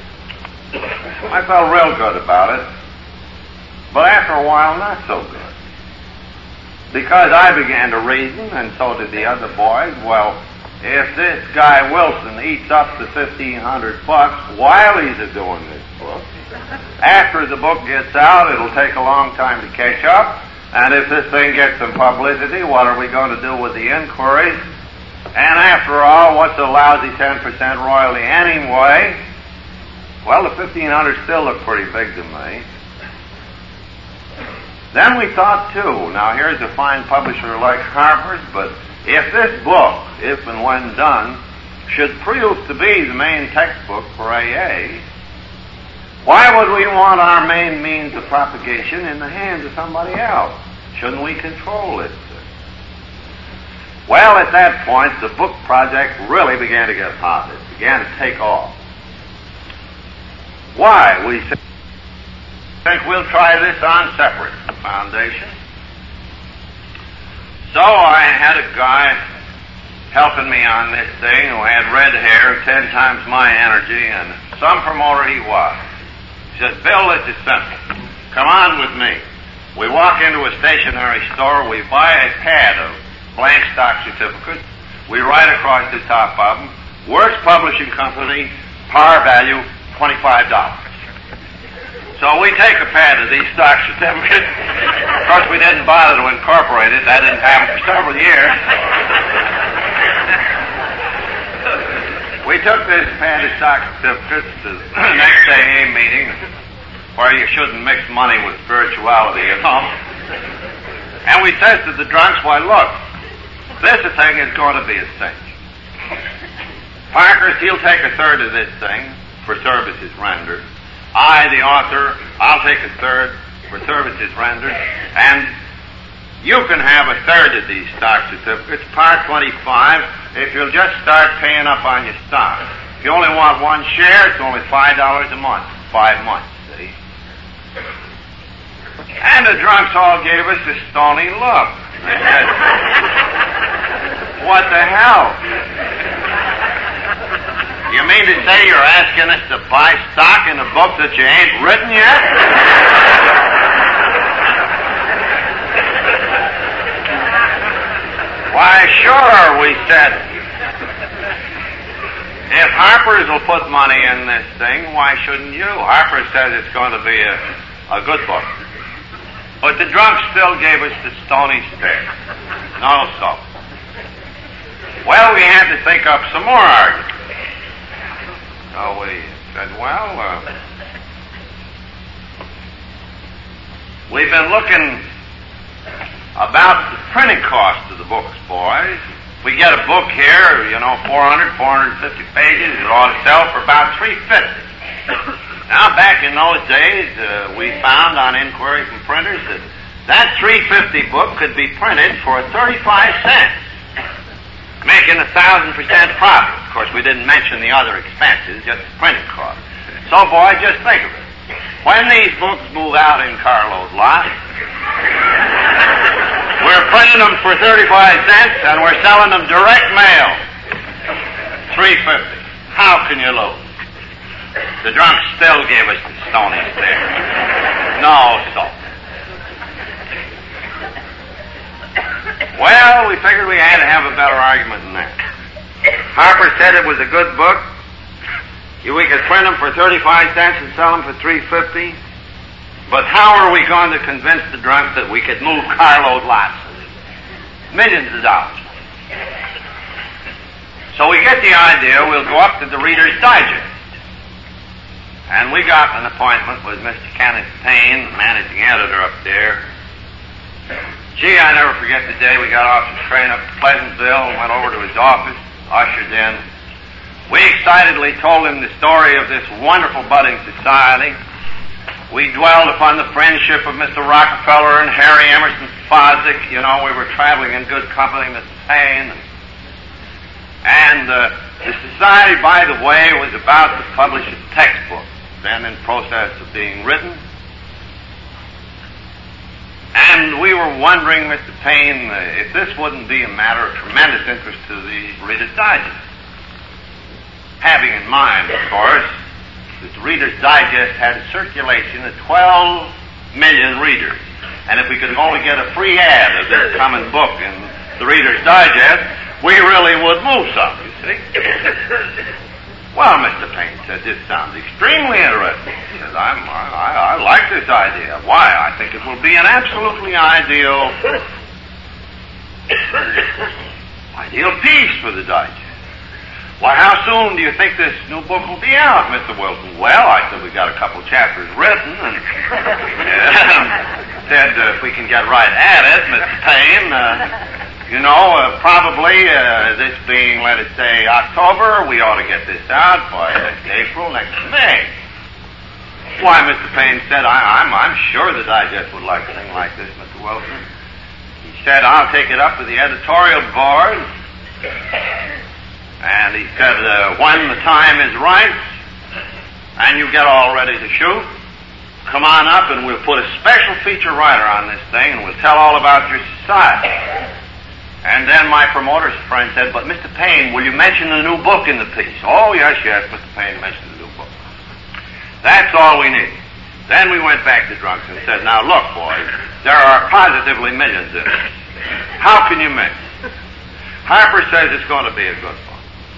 I felt real good about it. But after a while, not so good. Because I began to reason, and so did the other boys, well, if this guy Wilson eats up the fifteen hundred bucks while he's doing this book, after the book gets out, it'll take a long time to catch up. And if this thing gets some publicity, what are we going to do with the inquiries? And after all, what's a lousy ten percent royalty anyway? Well, the fifteen hundred still looked pretty big to me. Then we thought, too, now here's a fine publisher like Harper's, but if this book, if and when done, should prove to be the main textbook for A A, why would we want our main means of propagation in the hands of somebody else? Shouldn't we control it? Well, at that point, the book project really began to get hot. It began to take off. Why? We think we'll try this on separate foundation. So I had a guy helping me on this thing who had red hair, ten times my energy, and some promoter he was. He said, Bill, this is simple. Come on with me. We walk into a stationery store, we buy a pad of blank stock certificates, we write across the top of them, Works Publishing Company, par value, twenty-five dollars. So we take a pad of these stock certificates. Of course, we didn't bother to incorporate it. That didn't happen for several years. We took this pad of stock certificates to the next A A meeting, where you shouldn't mix money with spirituality, you know. And we said to the drunks, why, look, this thing is going to be a cinch. Parker's, he'll take a third of this thing for services rendered. I, the author, I'll take a third for services rendered. And you can have a third of these stock certificates, par twenty-five, if you'll just start paying up on your stock. If you only want one share, it's only five dollars a month. Five months, see? And the drunks all gave us a stony look. They said, what the hell? You mean to say you're asking us to buy stock in a book that you ain't written yet? Why, sure, we said. If Harper's will put money in this thing, why shouldn't you? Harper says it's going to be a, a good book. But the drunks still gave us the stony stare. No soap. Well, we had to think up some more arguments. So we said, well, uh, we've been looking about the printing cost of the books, boys. We get a book here, you know, four hundred, four hundred fifty pages. It ought to sell for about three fifty. Now, back in those days, uh, we found on inquiry from printers that that three fifty book could be printed for thirty-five cents. Making a thousand percent profit. Of course, we didn't mention the other expenses, just the printing cost. So, boy, just think of it. When these books move out in carload lots, we're printing them for thirty-five cents and we're selling them direct mail. three fifty. How can you lose? The drunks still gave us the stony stare. No soap. Well, we figured we had to have a better argument than that. Harper said it was a good book. We could print them for thirty-five cents and sell them for three fifty. But how are we going to convince the drunks that we could move carload lots? Millions of dollars. So we get the idea we'll go up to the Reader's Digest. And we got an appointment with Mister Kenneth Payne, the managing editor up there. Gee, I never forget the day we got off the train up to Pleasantville and went over to his office, ushered in. We excitedly told him the story of this wonderful budding society. We dwelled upon the friendship of Mister Rockefeller and Harry Emerson Fosdick. You know, we were traveling in good company, Mister Payne. And uh, the society, by the way, was about to publish a textbook, then in process of being written. And we were wondering, Mister Payne, uh, if this wouldn't be a matter of tremendous interest to the Reader's Digest. Having in mind, of course, that the Reader's Digest had a circulation of twelve million readers. And if we could only get a free ad of this coming book in the Reader's Digest, we really would move some, you see. Well, Mister Payne said, this sounds extremely interesting. He said, I'm, I, I like this idea. Why? I think it will be an absolutely ideal, ideal piece for the Digest. Why, how soon do you think this new book will be out, Mister Wilson? Well, I said, we got a couple chapters written, and uh, said, uh, if we can get right at it, Mister Payne, uh, you know, uh, probably uh, this being, let us say, October, we ought to get this out by next April, next May. Why, Mister Payne said, I, I'm, I'm sure the Digest would like a thing like this, Mister Wilson. He said, I'll take it up with the editorial board. And he said, uh, when the time is right and you get all ready to shoot, come on up and we'll put a special feature writer on this thing and we'll tell all about your society. And then my promoter's friend said, but Mister Payne, will you mention the new book in the piece? Oh, yes, yes, Mister Payne mentioned the new book. That's all we need. Then we went back to drunks and said, now look, boys, there are positively millions in it. How can you mix? Harper says it's going to be a good book.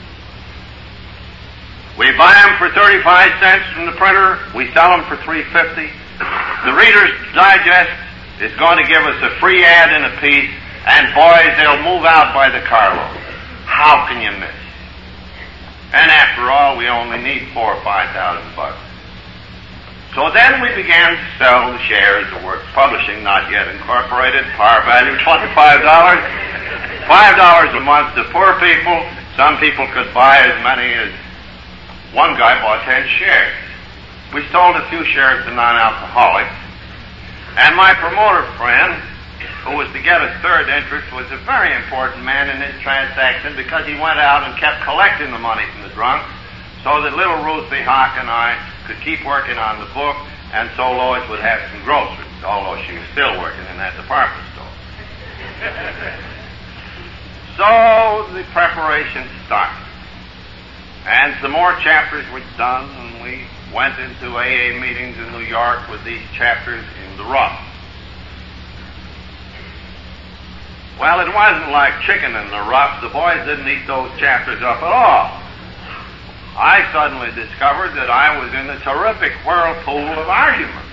We buy them for thirty-five cents from the printer. We sell them for three fifty. The Reader's Digest is going to give us a free ad in a piece. And boys, they'll move out by the carload. How can you miss? And after all, we only need four or five thousand bucks. So then we began to sell the shares of Works Publishing, not yet incorporated, par value twenty-five dollars, five dollars a month to poor people. Some people could buy as many as one guy bought ten shares. We sold a few shares to non-alcoholics, and my promoter friend, who was to get a third interest, was a very important man in this transaction because he went out and kept collecting the money from the drunks. so that little Ruthie Hawk and I could keep working on the book, and so Lois would have some groceries, although she was still working in that department store. So the preparation started. And some more chapters were done, and we went into A A meetings in New York with these chapters in the rough. Well, it wasn't like chicken in the rough. The boys didn't eat those chapters up at all. I suddenly discovered that I was in a terrific whirlpool of argument.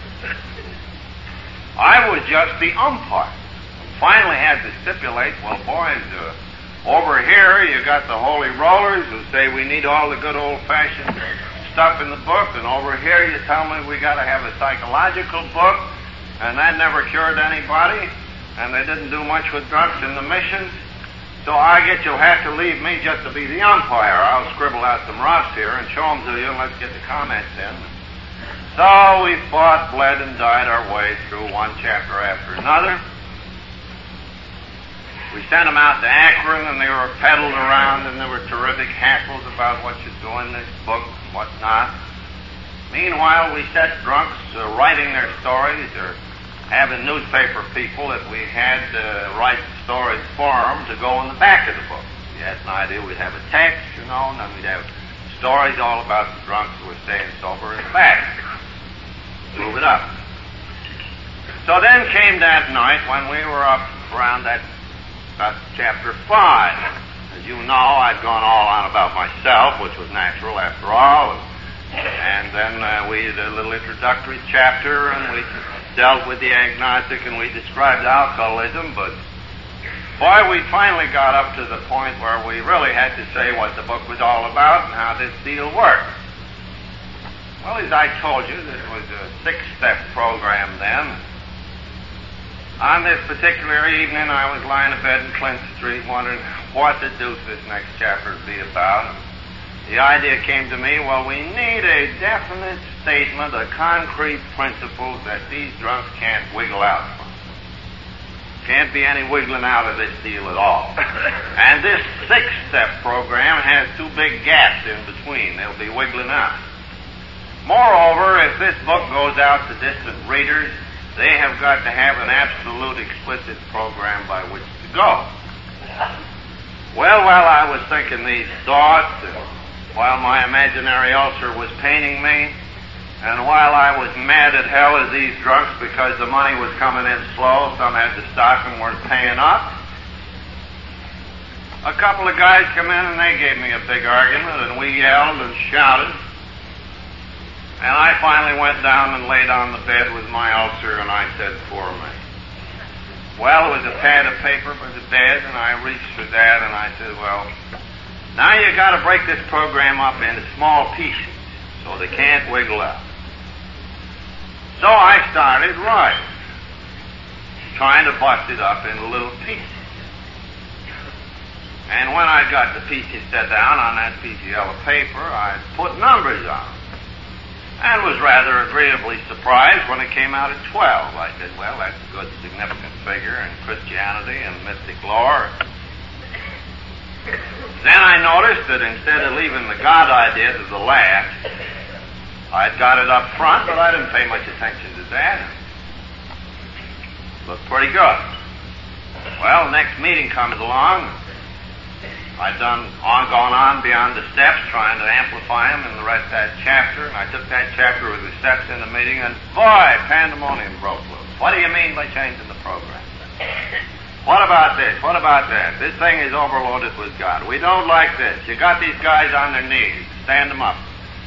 I was just the umpire. Finally had to stipulate, well, boys, uh, over here you got the holy rollers who say we need all the good old-fashioned stuff in the book, and over here you tell me we got to have a psychological book, and that never cured anybody, and they didn't do much with drunks in the missions. So I guess you'll have to leave me just to be the umpire. I'll scribble out some roughs here and show them to you, and let's get the comments in. So we fought, bled, and died our way through one chapter after another. We sent them out to Akron, and they were peddled around, and there were terrific hassles about what should go in this book and what not. Meanwhile, we set drunks uh, writing their stories, or having newspaper people that we had uh, write stories for them to go in the back of the book. We had an idea we'd have a text, you know, and then we'd have stories all about the drunks who were staying sober in the back. Move it up. So then came that night when we were up around that That's chapter five. As you know, I'd gone all on about myself, which was natural after all. And then uh, we did a little introductory chapter, and we dealt with the agnostic, and we described alcoholism. But, boy, we finally got up to the point where we really had to say what the book was all about and how this deal worked. Well, as I told you, this was a six-step program then. On this particular evening, I was lying in bed in Clinton Street wondering what the deuce this next chapter would be about. The idea came to me, well, we need a definite statement, a concrete principle that these drunks can't wiggle out from. Can't be any wiggling out of this deal at all. And this six-step program has two big gaps in between. They'll be wiggling out. Moreover, if this book goes out to distant readers, they have got to have an absolute explicit program by which to go. Well, while I was thinking these thoughts, and while my imaginary ulcer was paining me, and while I was mad at hell at these drunks because the money was coming in slow, some had the stock and weren't paying up, a couple of guys come in and they gave me a big argument, and we yelled and shouted. And I finally went down and laid on the bed with my ulcer, and I said, poor me. Well, it was a pad of paper by the bed, and I reached for that, and I said, well, now you got to break this program up into small pieces so they can't wiggle out. So I started writing, trying to bust it up into little pieces. And when I got the pieces set down on that piece of yellow paper, I put numbers on them. And was rather agreeably surprised when it came out at twelve. I said, well, that's a good significant figure in Christianity and mystic lore. Then I noticed that instead of leaving the God idea to the last, I'd got it up front, but I didn't pay much attention to that. Looked pretty good. Well, the next meeting comes along. I'd done on, gone on beyond the steps, trying to amplify them in the rest of that chapter, and I took that chapter with the steps in the meeting, and boy, pandemonium broke loose. What do you mean by changing the program? What about this? What about that? This thing is overloaded with God. We don't like this. You got these guys on their knees. Stand them up.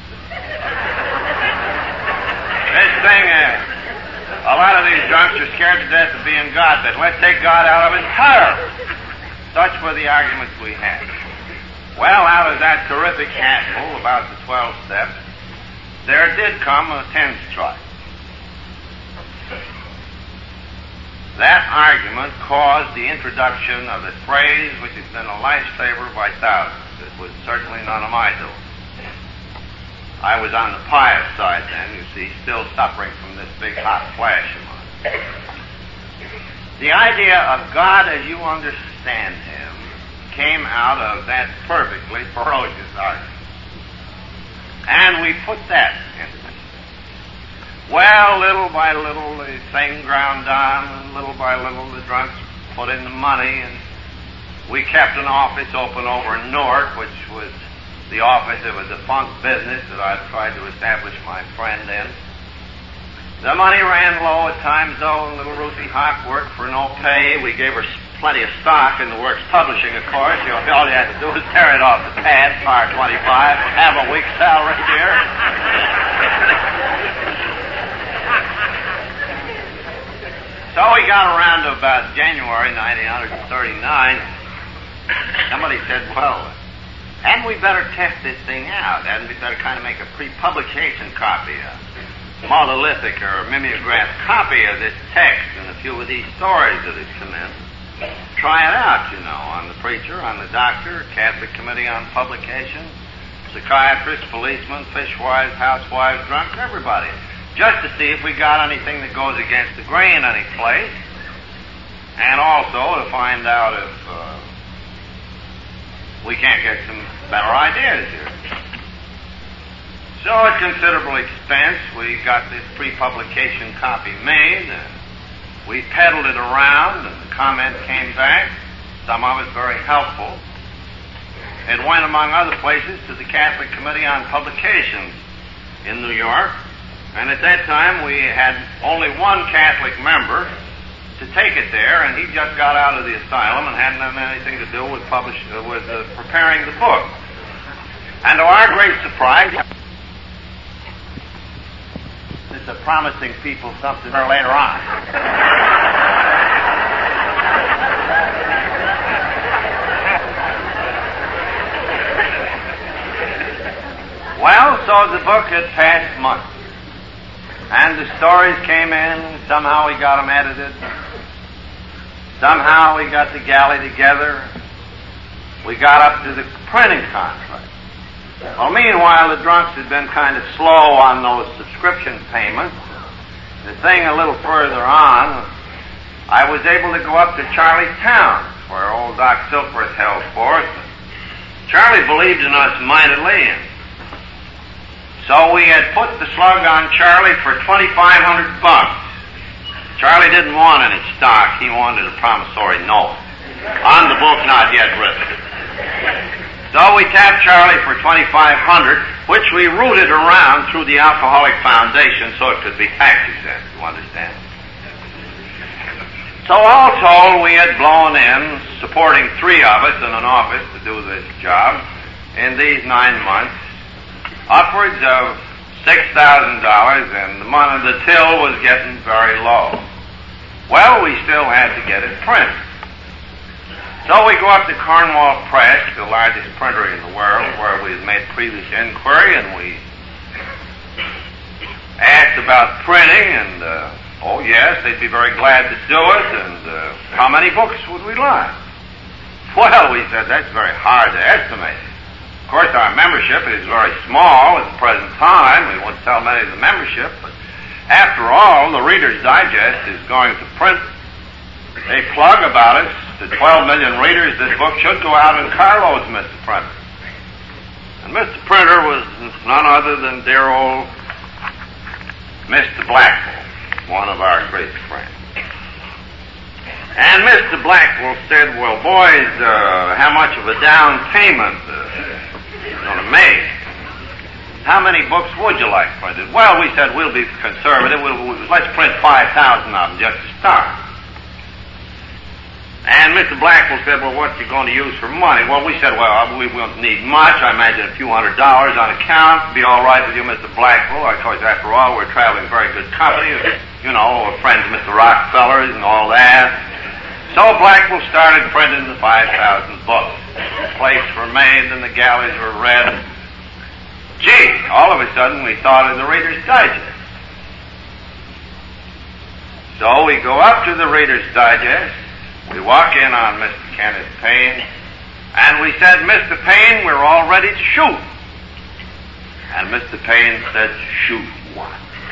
This thing, uh, a lot of these drunks are scared to death of being God, but let's take God out of it entirely. Such were the arguments we had. Well, out of that terrific hassle about the twelve steps, there did come a ten strike. That argument caused the introduction of a phrase which has been a lifesaver by thousands. It was certainly none of my doing. I was on the pious side then, you see, still suffering from this big hot flash of mine. The idea of God as you understand Him came out of that perfectly ferocious argument. And we put that into it. Well, little by little, the thing ground down, and little by little, the drunks put in the money, and we kept an office open over in Newark, which was the office of a defunct business that I'd tried to establish my friend in. The money ran low at times, though, and little Ruthie Hawk worked for no pay. We gave her plenty of stock in the Works Publishing, of course. You know, all you had to do was tear it off the pad, par twenty-five, have a week's salary here. So we got around to about January nineteen thirty-nine. Somebody said, well, hadn't we better test this thing out? Hadn't we better kind of make a pre-publication copy, a monolithic or mimeograph copy of this text and a few of these stories that have come in? Try it out, you know, on the preacher, on the doctor, Catholic Committee on Publication, psychiatrists, policemen, fishwives, housewives, drunks, everybody. Just to see if we got anything that goes against the grain any place, and also to find out if uh, we can't get some better ideas here. So at considerable expense, we got this pre-publication copy made, and we peddled it around, and the comments came back, some of it very helpful. It went, among other places, to the Catholic Committee on Publications in New York, and at that time we had only one Catholic member to take it there, and he just got out of the asylum and hadn't done anything to do with, publish, uh, with uh, preparing the book. And to our great surprise, it's a promising people something later on. Well, so the book had passed muster, and the stories came in. Somehow we got them edited. Somehow we got the galley together. We got up to the printing contract. Well, meanwhile, the drunks had been kind of slow on those subscription payments. The thing a little further on, I was able to go up to Charlie Towns, where old Doc Silkworth held forth. Charlie believed in us mightily, and so we had put the slug on Charlie for twenty-five hundred bucks. Charlie didn't want any stock. He wanted a promissory note on the book not yet written. So we tapped Charlie for twenty-five hundred, which we routed around through the Alcoholic Foundation so it could be tax exempt, you understand? So all told, we had blown in, supporting three of us in an office to do this job, in these nine months, upwards of six thousand dollars, and the money, the till was getting very low. Well, we still had to get it printed. So we go up to Cornwall Press, the largest printer in the world, where we had made previous inquiry, and we asked about printing, and, uh, oh yes, they'd be very glad to do it, and uh, how many books would we like? Well, we said, that's very hard to estimate. Of course, our membership is very small at the present time. We won't tell many of the membership, but after all, the Reader's Digest is going to print a plug about us to twelve million readers. This book should go out in carloads, Mister Printer. And Mister Printer was none other than dear old Mister Blackwell, one of our great friends. And Mister Blackwell said, well, boys, uh, how much of a down payment uh, you going to make? How many books would you like printed? Well, we said, we'll be conservative. We'll, we'll, let's print five thousand of them just to start. And Mister Blackwell said, well, what you going to use for money? Well, we said, well, we won't need much. I imagine a few hundred dollars on account. Be all right with you, Mister Blackwell. Of course, after all, we're traveling very good company. You know, we're friends with Mister Rockefellers and all that. So Blackwell started printing the five thousand books. Plates were made and the galleys were read. Gee, all of a sudden we thought of the Reader's Digest. So we go up to the Reader's Digest. We walk in on Mister Kenneth Payne, and we said, Mister Payne, we're all ready to shoot. And Mister Payne said, shoot what?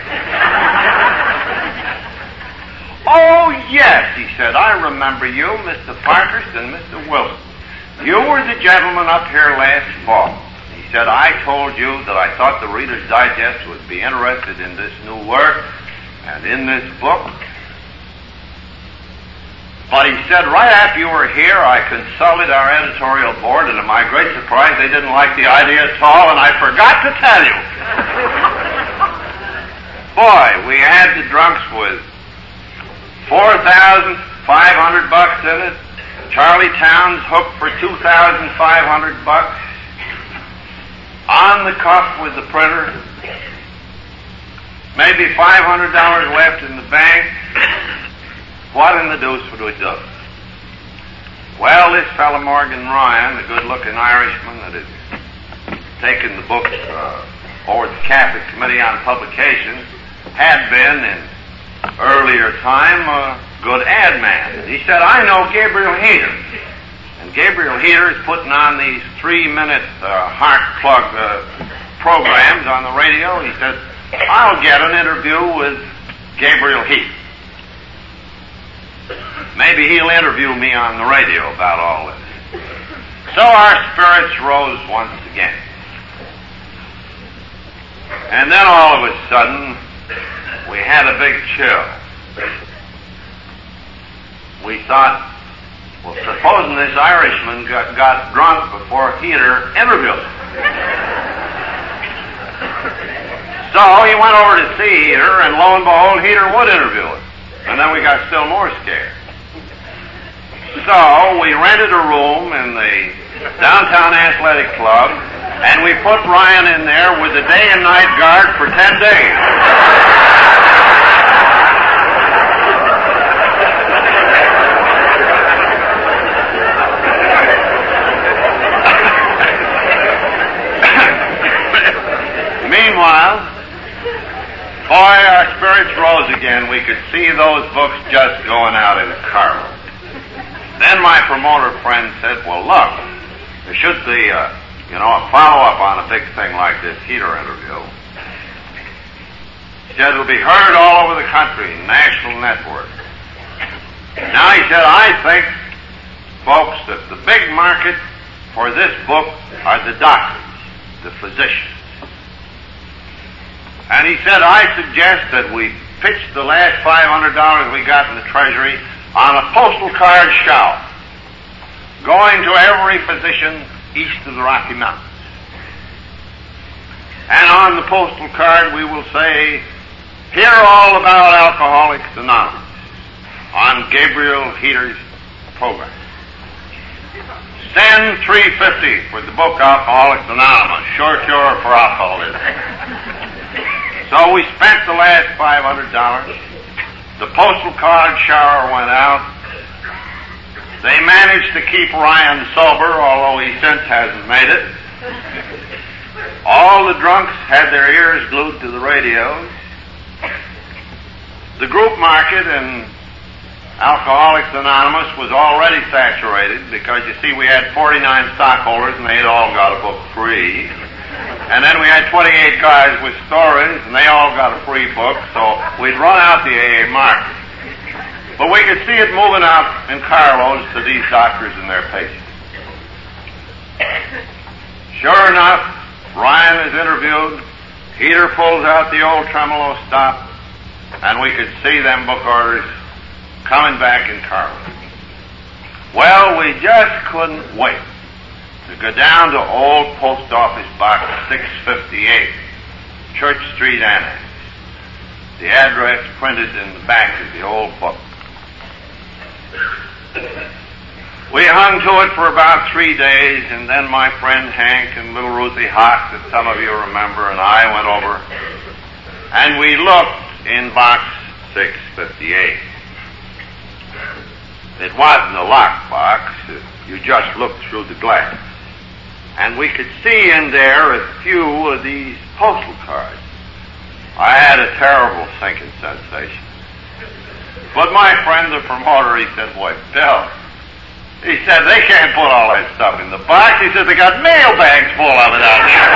Oh, yes, he said, I remember you, Mister Parkhurst and Mister Wilson. You were the gentlemen up here last fall. He said, I told you that I thought the Reader's Digest would be interested in this new work and in this book. But he said, right after you were here, I consulted our editorial board, and to my great surprise, they didn't like the idea at all, and I forgot to tell you. Boy, we had the drunks with four thousand five hundred bucks in it. Charlie Towns hooked for two thousand five hundred bucks. On the cuff with the printer. Maybe five hundred dollars left in the bank. What in the deuce would we do? Well, this fellow Morgan Ryan, the good-looking Irishman that had taken the book uh, over the Catholic Committee on Publications, had been, in earlier time, a good ad man. He said, I know Gabriel Heater. And Gabriel Heater is putting on these three-minute uh, heart-plug uh, programs on the radio. He said, I'll get an interview with Gabriel Heater. Maybe he'll interview me on the radio about all this. So our spirits rose once again. And then all of a sudden, we had a big chill. We thought, well, supposing this Irishman got, got drunk before Heater interviewed him. So he went over to see Heater, and lo and behold, Heater would interview him. And then we got still more scared. So we rented a room in the Downtown Athletic Club, and we put Ryan in there with the day and night guard for ten days. Meanwhile, boy, our spirits rose again. We could see those books just going out in the car. Then my promoter friend said, well, look, there should be a, you know, a follow-up on a big thing like this Heater interview. He said it'll be heard all over the country, national network. Now, he said, I think, folks, that the big market for this book are the doctors, the physicians. And he said, I suggest that we pitch the last five hundred dollars we got in the Treasury on a postal card shower, going to every physician east of the Rocky Mountains. And on the postal card we will say, hear all about Alcoholics Anonymous on Gabriel Heater's program. Send three fifty for the book Alcoholics Anonymous, sure cure for alcoholism. So we spent the last five hundred dollars. The postal card shower went out. They managed to keep Ryan sober, although he since hasn't made it. All the drunks had their ears glued to the radios. The group market in Alcoholics Anonymous was already saturated because, you see, we had forty-nine stockholders and they had all got a book free. And then we had twenty-eight guys with stories, and they all got a free book, so we'd run out the A A market. But we could see it moving out in carloads to these doctors and their patients. Sure enough, Ryan is interviewed, Heater pulls out the old tremolo stop, and we could see them book orders coming back in carloads. Well, we just couldn't wait to go down to Old Post Office Box six fifty-eight, Church Street Annex. The address printed in the back of the old book. We hung to it for about three days, and then my friend Hank and little Ruthie Hawk, that some of you remember, and I went over, and we looked in Box six fifty-eight. It wasn't a locked box. You just looked through the glass. And we could see in there a few of these postal cards. I had a terrible sinking sensation. But my friend, the promoter, he said, boy, Bill, he said, they can't put all that stuff in the box. He said, they got mail bags full of it out here.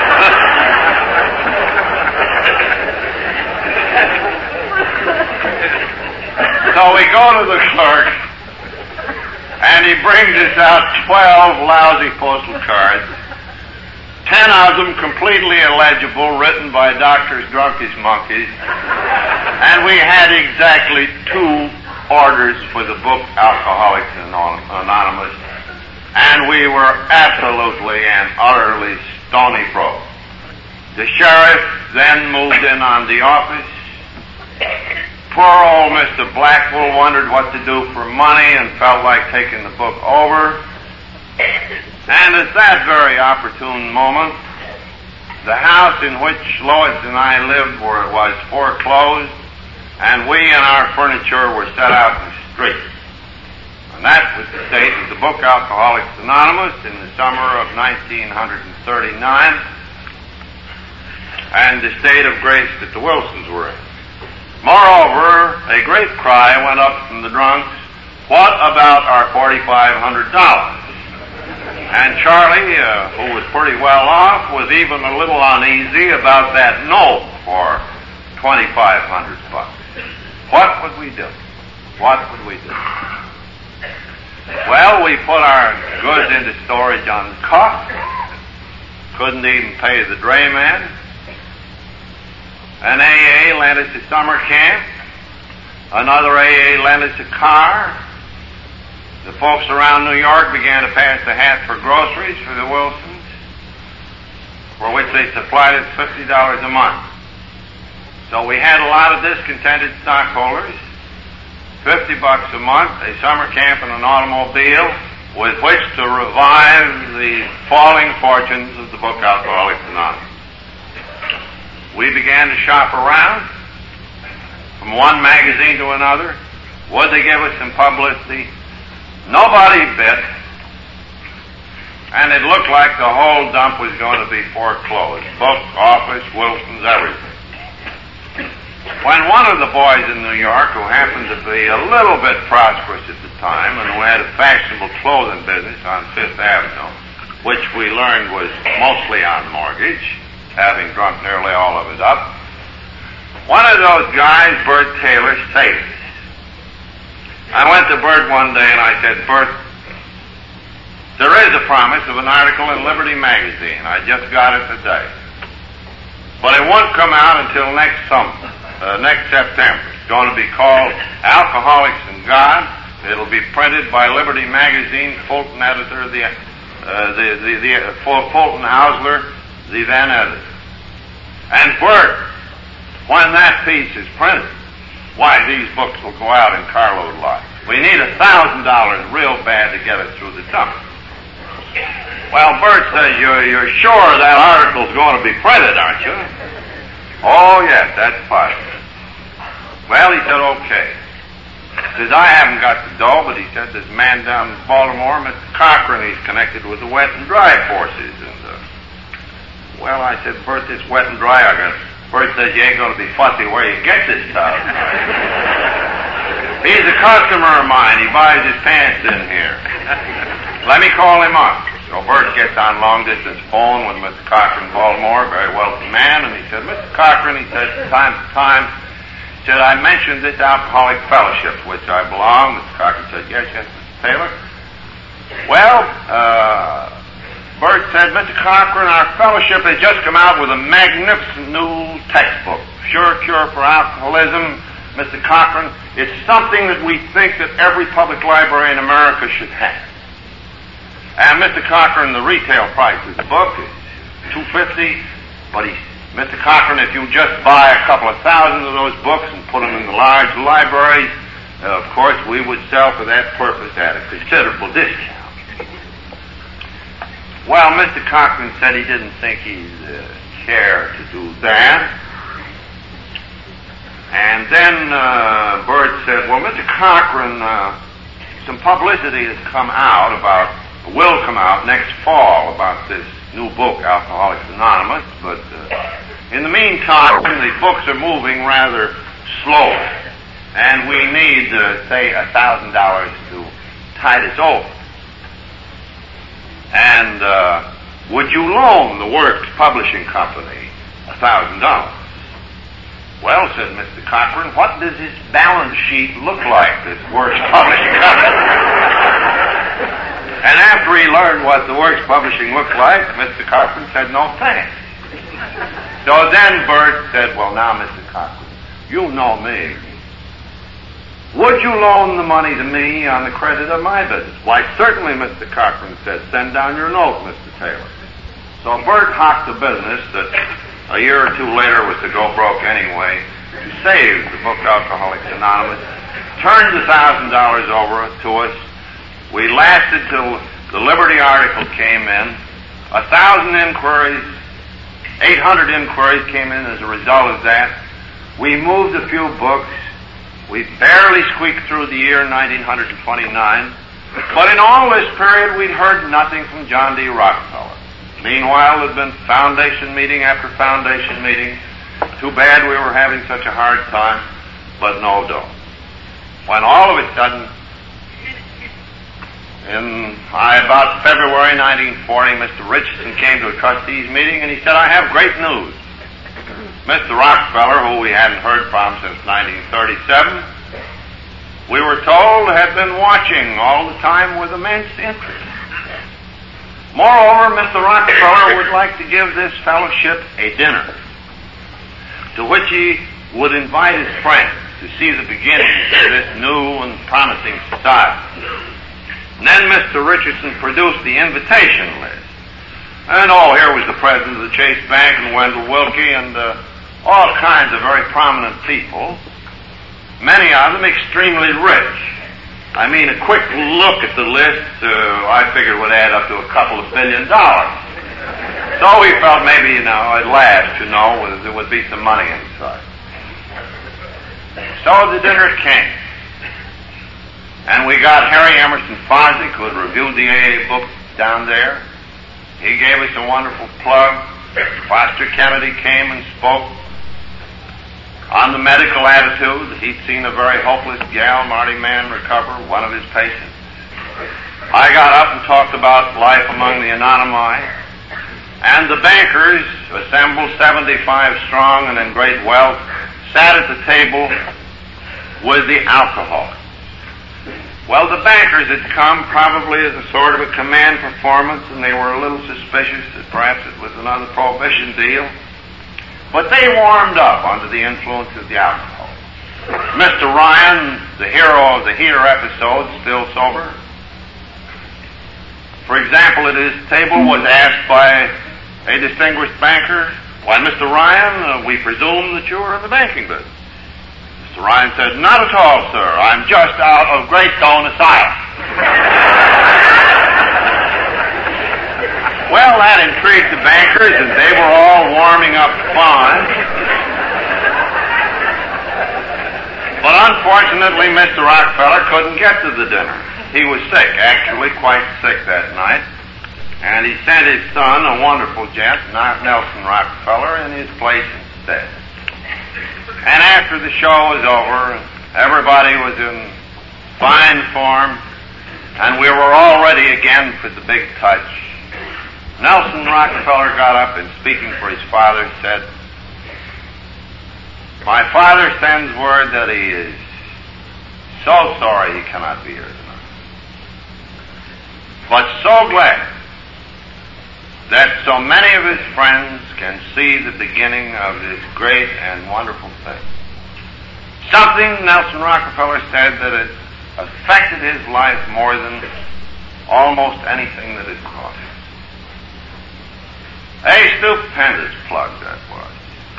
So we go to the clerk, and he brings us out twelve lousy postal cards. ten of them completely illegible, written by doctors drunk as monkeys. And we had exactly two orders for the book Alcoholics Anonymous. And we were absolutely and utterly stony broke. The sheriff then moved in on the office. Poor old Mister Blackwell wondered what to do for money and felt like taking the book over. And at that very opportune moment, the house in which Lois and I lived were, was foreclosed, and we and our furniture were set out in the street. And that was the date of the book Alcoholics Anonymous in the summer of nineteen thirty-nine, and the state of grace that the Wilsons were in. Moreover, a great cry went up from the drunks, what about our forty-five hundred dollars? And Charlie, uh, who was pretty well off, was even a little uneasy about that note for twenty-five hundred bucks. What would we do? What would we do? Well, we put our goods into storage on the cot. Couldn't even pay the drayman. An A A lent us a summer camp. Another A A lent us a car. The folks around New York began to pass the hat for groceries for the Wilsons, for which they supplied us fifty dollars a month. So we had a lot of discontented stockholders, fifty bucks a month, a summer camp, and an automobile with which to revive the falling fortunes of the book Alcoholics Anonymous. We began to shop around from one magazine to another. Would they give us some publicity? Nobody bit. And it looked like the whole dump was going to be foreclosed. Book, office, Wilson's, everything. When one of the boys in New York, who happened to be a little bit prosperous at the time and who had a fashionable clothing business on Fifth Avenue, which we learned was mostly on mortgage, having drunk nearly all of it up, one of those guys, Bert Taylor, saved us. I went to Bert one day and I said, Bert, there is a promise of an article in Liberty magazine. I just got it today. But it won't come out until next summer, uh, next September. It's going to be called Alcoholics and God. It'll be printed by Liberty magazine, Fulton editor, the, uh, the, the, the uh, Fulton Hausler, the then editor. And Bert, when that piece is printed, why, these books will go out in carload lots. We need a thousand dollars real bad to get us through the summer. Well, Bert says, you're, you're sure that article's going to be printed, aren't you? Oh, yes, that's possible. Well, he said, okay. He says, I haven't got the dough, but he said, there's a man down in Baltimore, Mister Cochran, he's connected with the wet and dry forces. And, uh, well, I said, Bert, this wet and dry, I got Bert says, you ain't going to be fussy where you get this stuff. He's a customer of mine. He buys his pants in here. Let me call him up. So Bert gets on long-distance phone with Mister Cochran, Baltimore, very wealthy man, and he said, Mister Cochran, he said, from time to time, he said, I mentioned this Alcoholic Fellowship to which I belong. Mister Cochran said, yes, yes, Mister Taylor. Well, uh... Bert said, Mister Cochran, our fellowship has just come out with a magnificent new textbook, Sure Cure for Alcoholism. Mister Cochran, it's something that we think that every public library in America should have. And Mister Cochran, the retail price of the book is two fifty, but he, Mister Cochran, if you just buy a couple of thousand of those books and put them in the large libraries, uh, of course, we would sell for that purpose at a considerable discount. Well, Mister Cochran said he didn't think he'd uh, care to do that. And then uh, Bert said, well, Mister Cochran, uh, some publicity has come out about, will come out next fall about this new book, Alcoholics Anonymous, but uh, in the meantime, the books are moving rather slow, and we need, uh, say, a thousand dollars to tide us over. And uh, would you loan the Works Publishing Company a thousand dollars? Well, said Mister Cochran, what does this balance sheet look like, this Works Publishing Company? And after he learned what the Works Publishing looked like, Mister Cochran said no thanks. So then Bert said, well, now, Mister Cochran, you know me. Would you loan the money to me on the credit of my business? Why, certainly, Mister Cochran said. Send down your note, Mister Taylor. So Bert hocked the business that a year or two later was to go broke anyway, to save the book Alcoholics Anonymous, turned the thousand dollars over to us. We lasted till the Liberty article came in. A thousand inquiries, eight hundred inquiries came in as a result of that. We moved a few books. We barely squeaked through the year nineteen twenty-nine. But in all this period, we'd heard nothing from John D. Rockefeller. Meanwhile, there'd been foundation meeting after foundation meeting. Too bad we were having such a hard time, but no dough. When all of a sudden, in uh, about February nineteen forty, Mister Richardson came to a trustees meeting and he said, I have great news. Mister Rockefeller, who we hadn't heard from since nineteen thirty-seven, we were told had been watching all the time with immense interest. Moreover, Mister Rockefeller would like to give this fellowship a dinner to which he would invite his friends to see the beginnings of this new and promising society. And then Mister Richardson produced the invitation list. And oh, here was the president of the Chase Bank and Wendell Willkie and uh, all kinds of very prominent people, many of them extremely rich. I mean, a quick look at the list, uh, I figured would add up to a couple of billion dollars. So we felt maybe, you know, at last, you know, there would be some money inside. So the dinner came. And we got Harry Emerson Fosdick, who had reviewed the A A book down there. He gave us a wonderful plug. Foster Kennedy came and spoke on the medical attitude. He'd seen a very hopeless gal, Marty Mann, recover, one of his patients. I got up and talked about life among the Anonymi. And the bankers, assembled seventy-five strong and in great wealth, sat at the table with the alcoholics. Well, the bankers had come probably as a sort of a command performance, and they were a little suspicious that perhaps it was another prohibition deal. But they warmed up under the influence of the alcohol. Mister Ryan, the hero of the Heater episode, still sober, for example, at his table was asked by a distinguished banker, why, Mister Ryan, uh, we presume that you are in the banking business. Mister Ryan said, not at all, sir. I'm just out of Greystone Asylum. Well, that intrigued the bankers, and they were all warming up fine. But unfortunately, Mister Rockefeller couldn't get to the dinner. He was sick, actually quite sick that night. And he sent his son, a wonderful gent, Nelson Rockefeller, in his place instead. And after the show was over, everybody was in fine form, and we were all ready again for the big touch. Nelson Rockefeller got up and, speaking for his father, said, my father sends word that he is so sorry he cannot be here tonight, but so glad that so many of his friends can see the beginning of this great and wonderful thing. Something, Nelson Rockefeller said, that has affected his life more than almost anything that has cost him. A stupendous plug that was.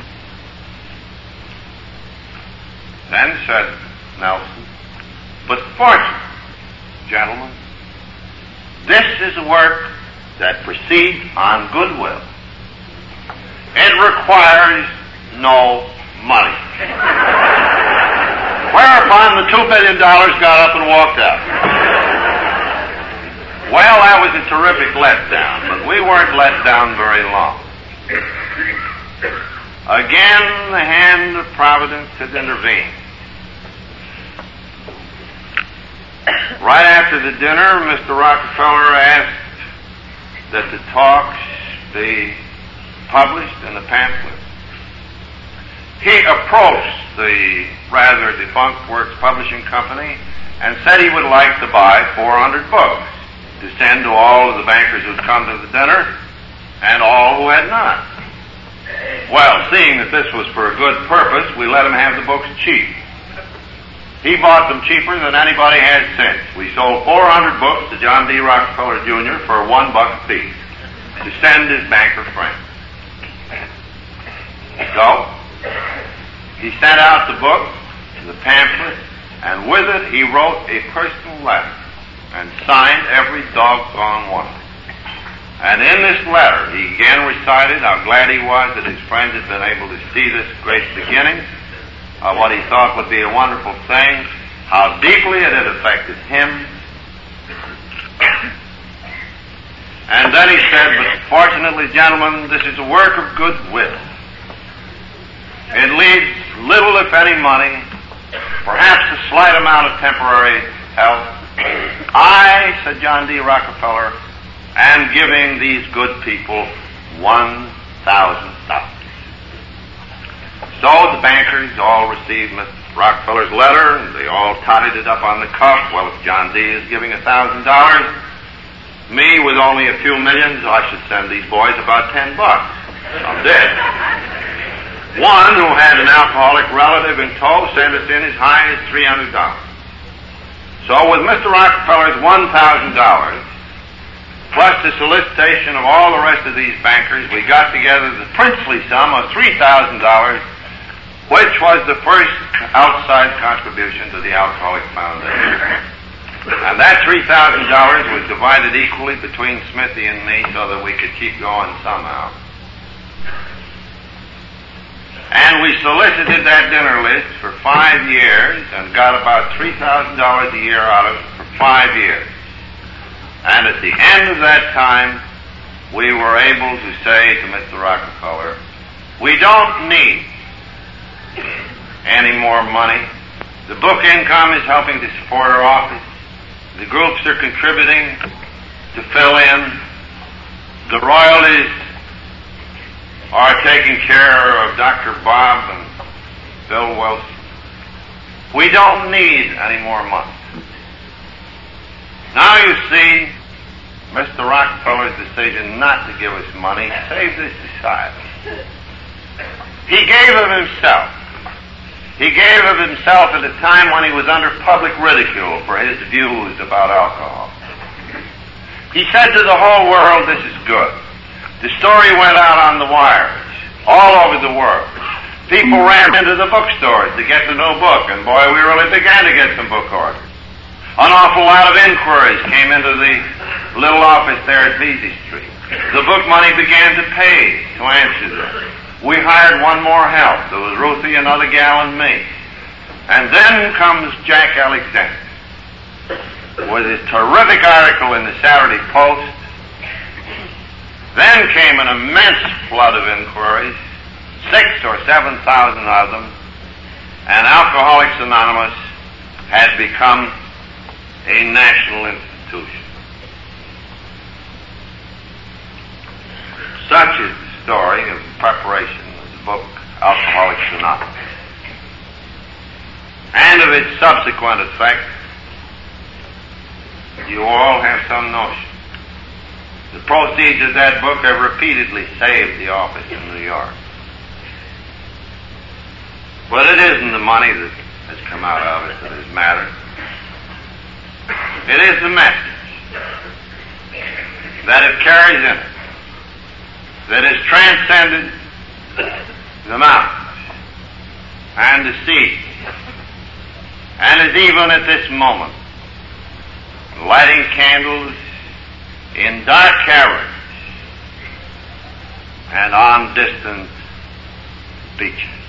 Then said Nelson, but fortunately, gentlemen, this is a work that proceeds on goodwill. It requires no money. Whereupon the two billion dollars got up and walked out. Well, that was a terrific letdown, but we weren't let down very long. Again, the hand of Providence had intervened. Right after the dinner, Mister Rockefeller asked that the talks be published in the pamphlet. He approached the rather defunct Works Publishing Company and said he would like to buy four hundred books. to send to all of the bankers who'd come to the dinner and all who had not. Well, seeing that this was for a good purpose, we let him have the books cheap. He bought them cheaper than anybody had since. We sold four hundred books to John D. Rockefeller Junior for one buck apiece to send his banker friends. So, he sent out the book, the pamphlet, and with it he wrote a personal letter and signed every doggone one. And in this letter he again recited how glad he was that his friends had been able to see this great beginning of what he thought would be a wonderful thing, how deeply it had affected him. And then he said, but fortunately, gentlemen, this is a work of goodwill. It leaves little, if any, money, perhaps a slight amount of temporary help. I, said John D. Rockefeller, am giving these good people one thousand dollars. So the bankers all received Mister Rockefeller's letter, and they all totted it up on the cuff. Well, if John D. is giving a thousand dollars, me with only a few millions, I should send these boys about ten bucks. I'm dead. One who had an alcoholic relative in tow sent us in as high as three hundred dollars. So with Mister Rockefeller's one thousand dollars, plus the solicitation of all the rest of these bankers, we got together the princely sum of three thousand dollars, which was the first outside contribution to the Alcoholics Foundation. And that three thousand dollars was divided equally between Smithy and me so that we could keep going somehow. And we solicited that dinner list for five years and got about three thousand dollars a year out of it for five years. And at the end of that time, we were able to say to Mister Rockefeller, we don't need any more money. The book income is helping to support our office. The groups are contributing to fill in. The royalties are taking care of Doctor Bob and Bill Wilson. We don't need any more money. Now you see, Mister Rockefeller's decision not to give us money saved this society. He gave of himself. He gave of himself at a time when he was under public ridicule for his views about alcohol. He said to the whole world, this is good. The story went out on the wires, all over the world. People ran into the bookstores to get the new book, and boy, we really began to get some book orders. An awful lot of inquiries came into the little office there at Vesey Street. The book money began to pay to answer them. We hired one more help. There was Ruthie, another gal, and me. And then comes Jack Alexander with his terrific article in the Saturday Post. Then came an immense flood of inquiries, six or seven thousand of them, and Alcoholics Anonymous had become a national institution. Such is the story of the preparation of the book Alcoholics Anonymous, and of its subsequent effect. You all have some notion. The proceeds of that book have repeatedly saved the office in New York. But it isn't the money that has come out of it that has mattered. It is the message that it carries in it, that has transcended the mountains and the seas, and is even at this moment lighting candles in dark caverns and on distant beaches.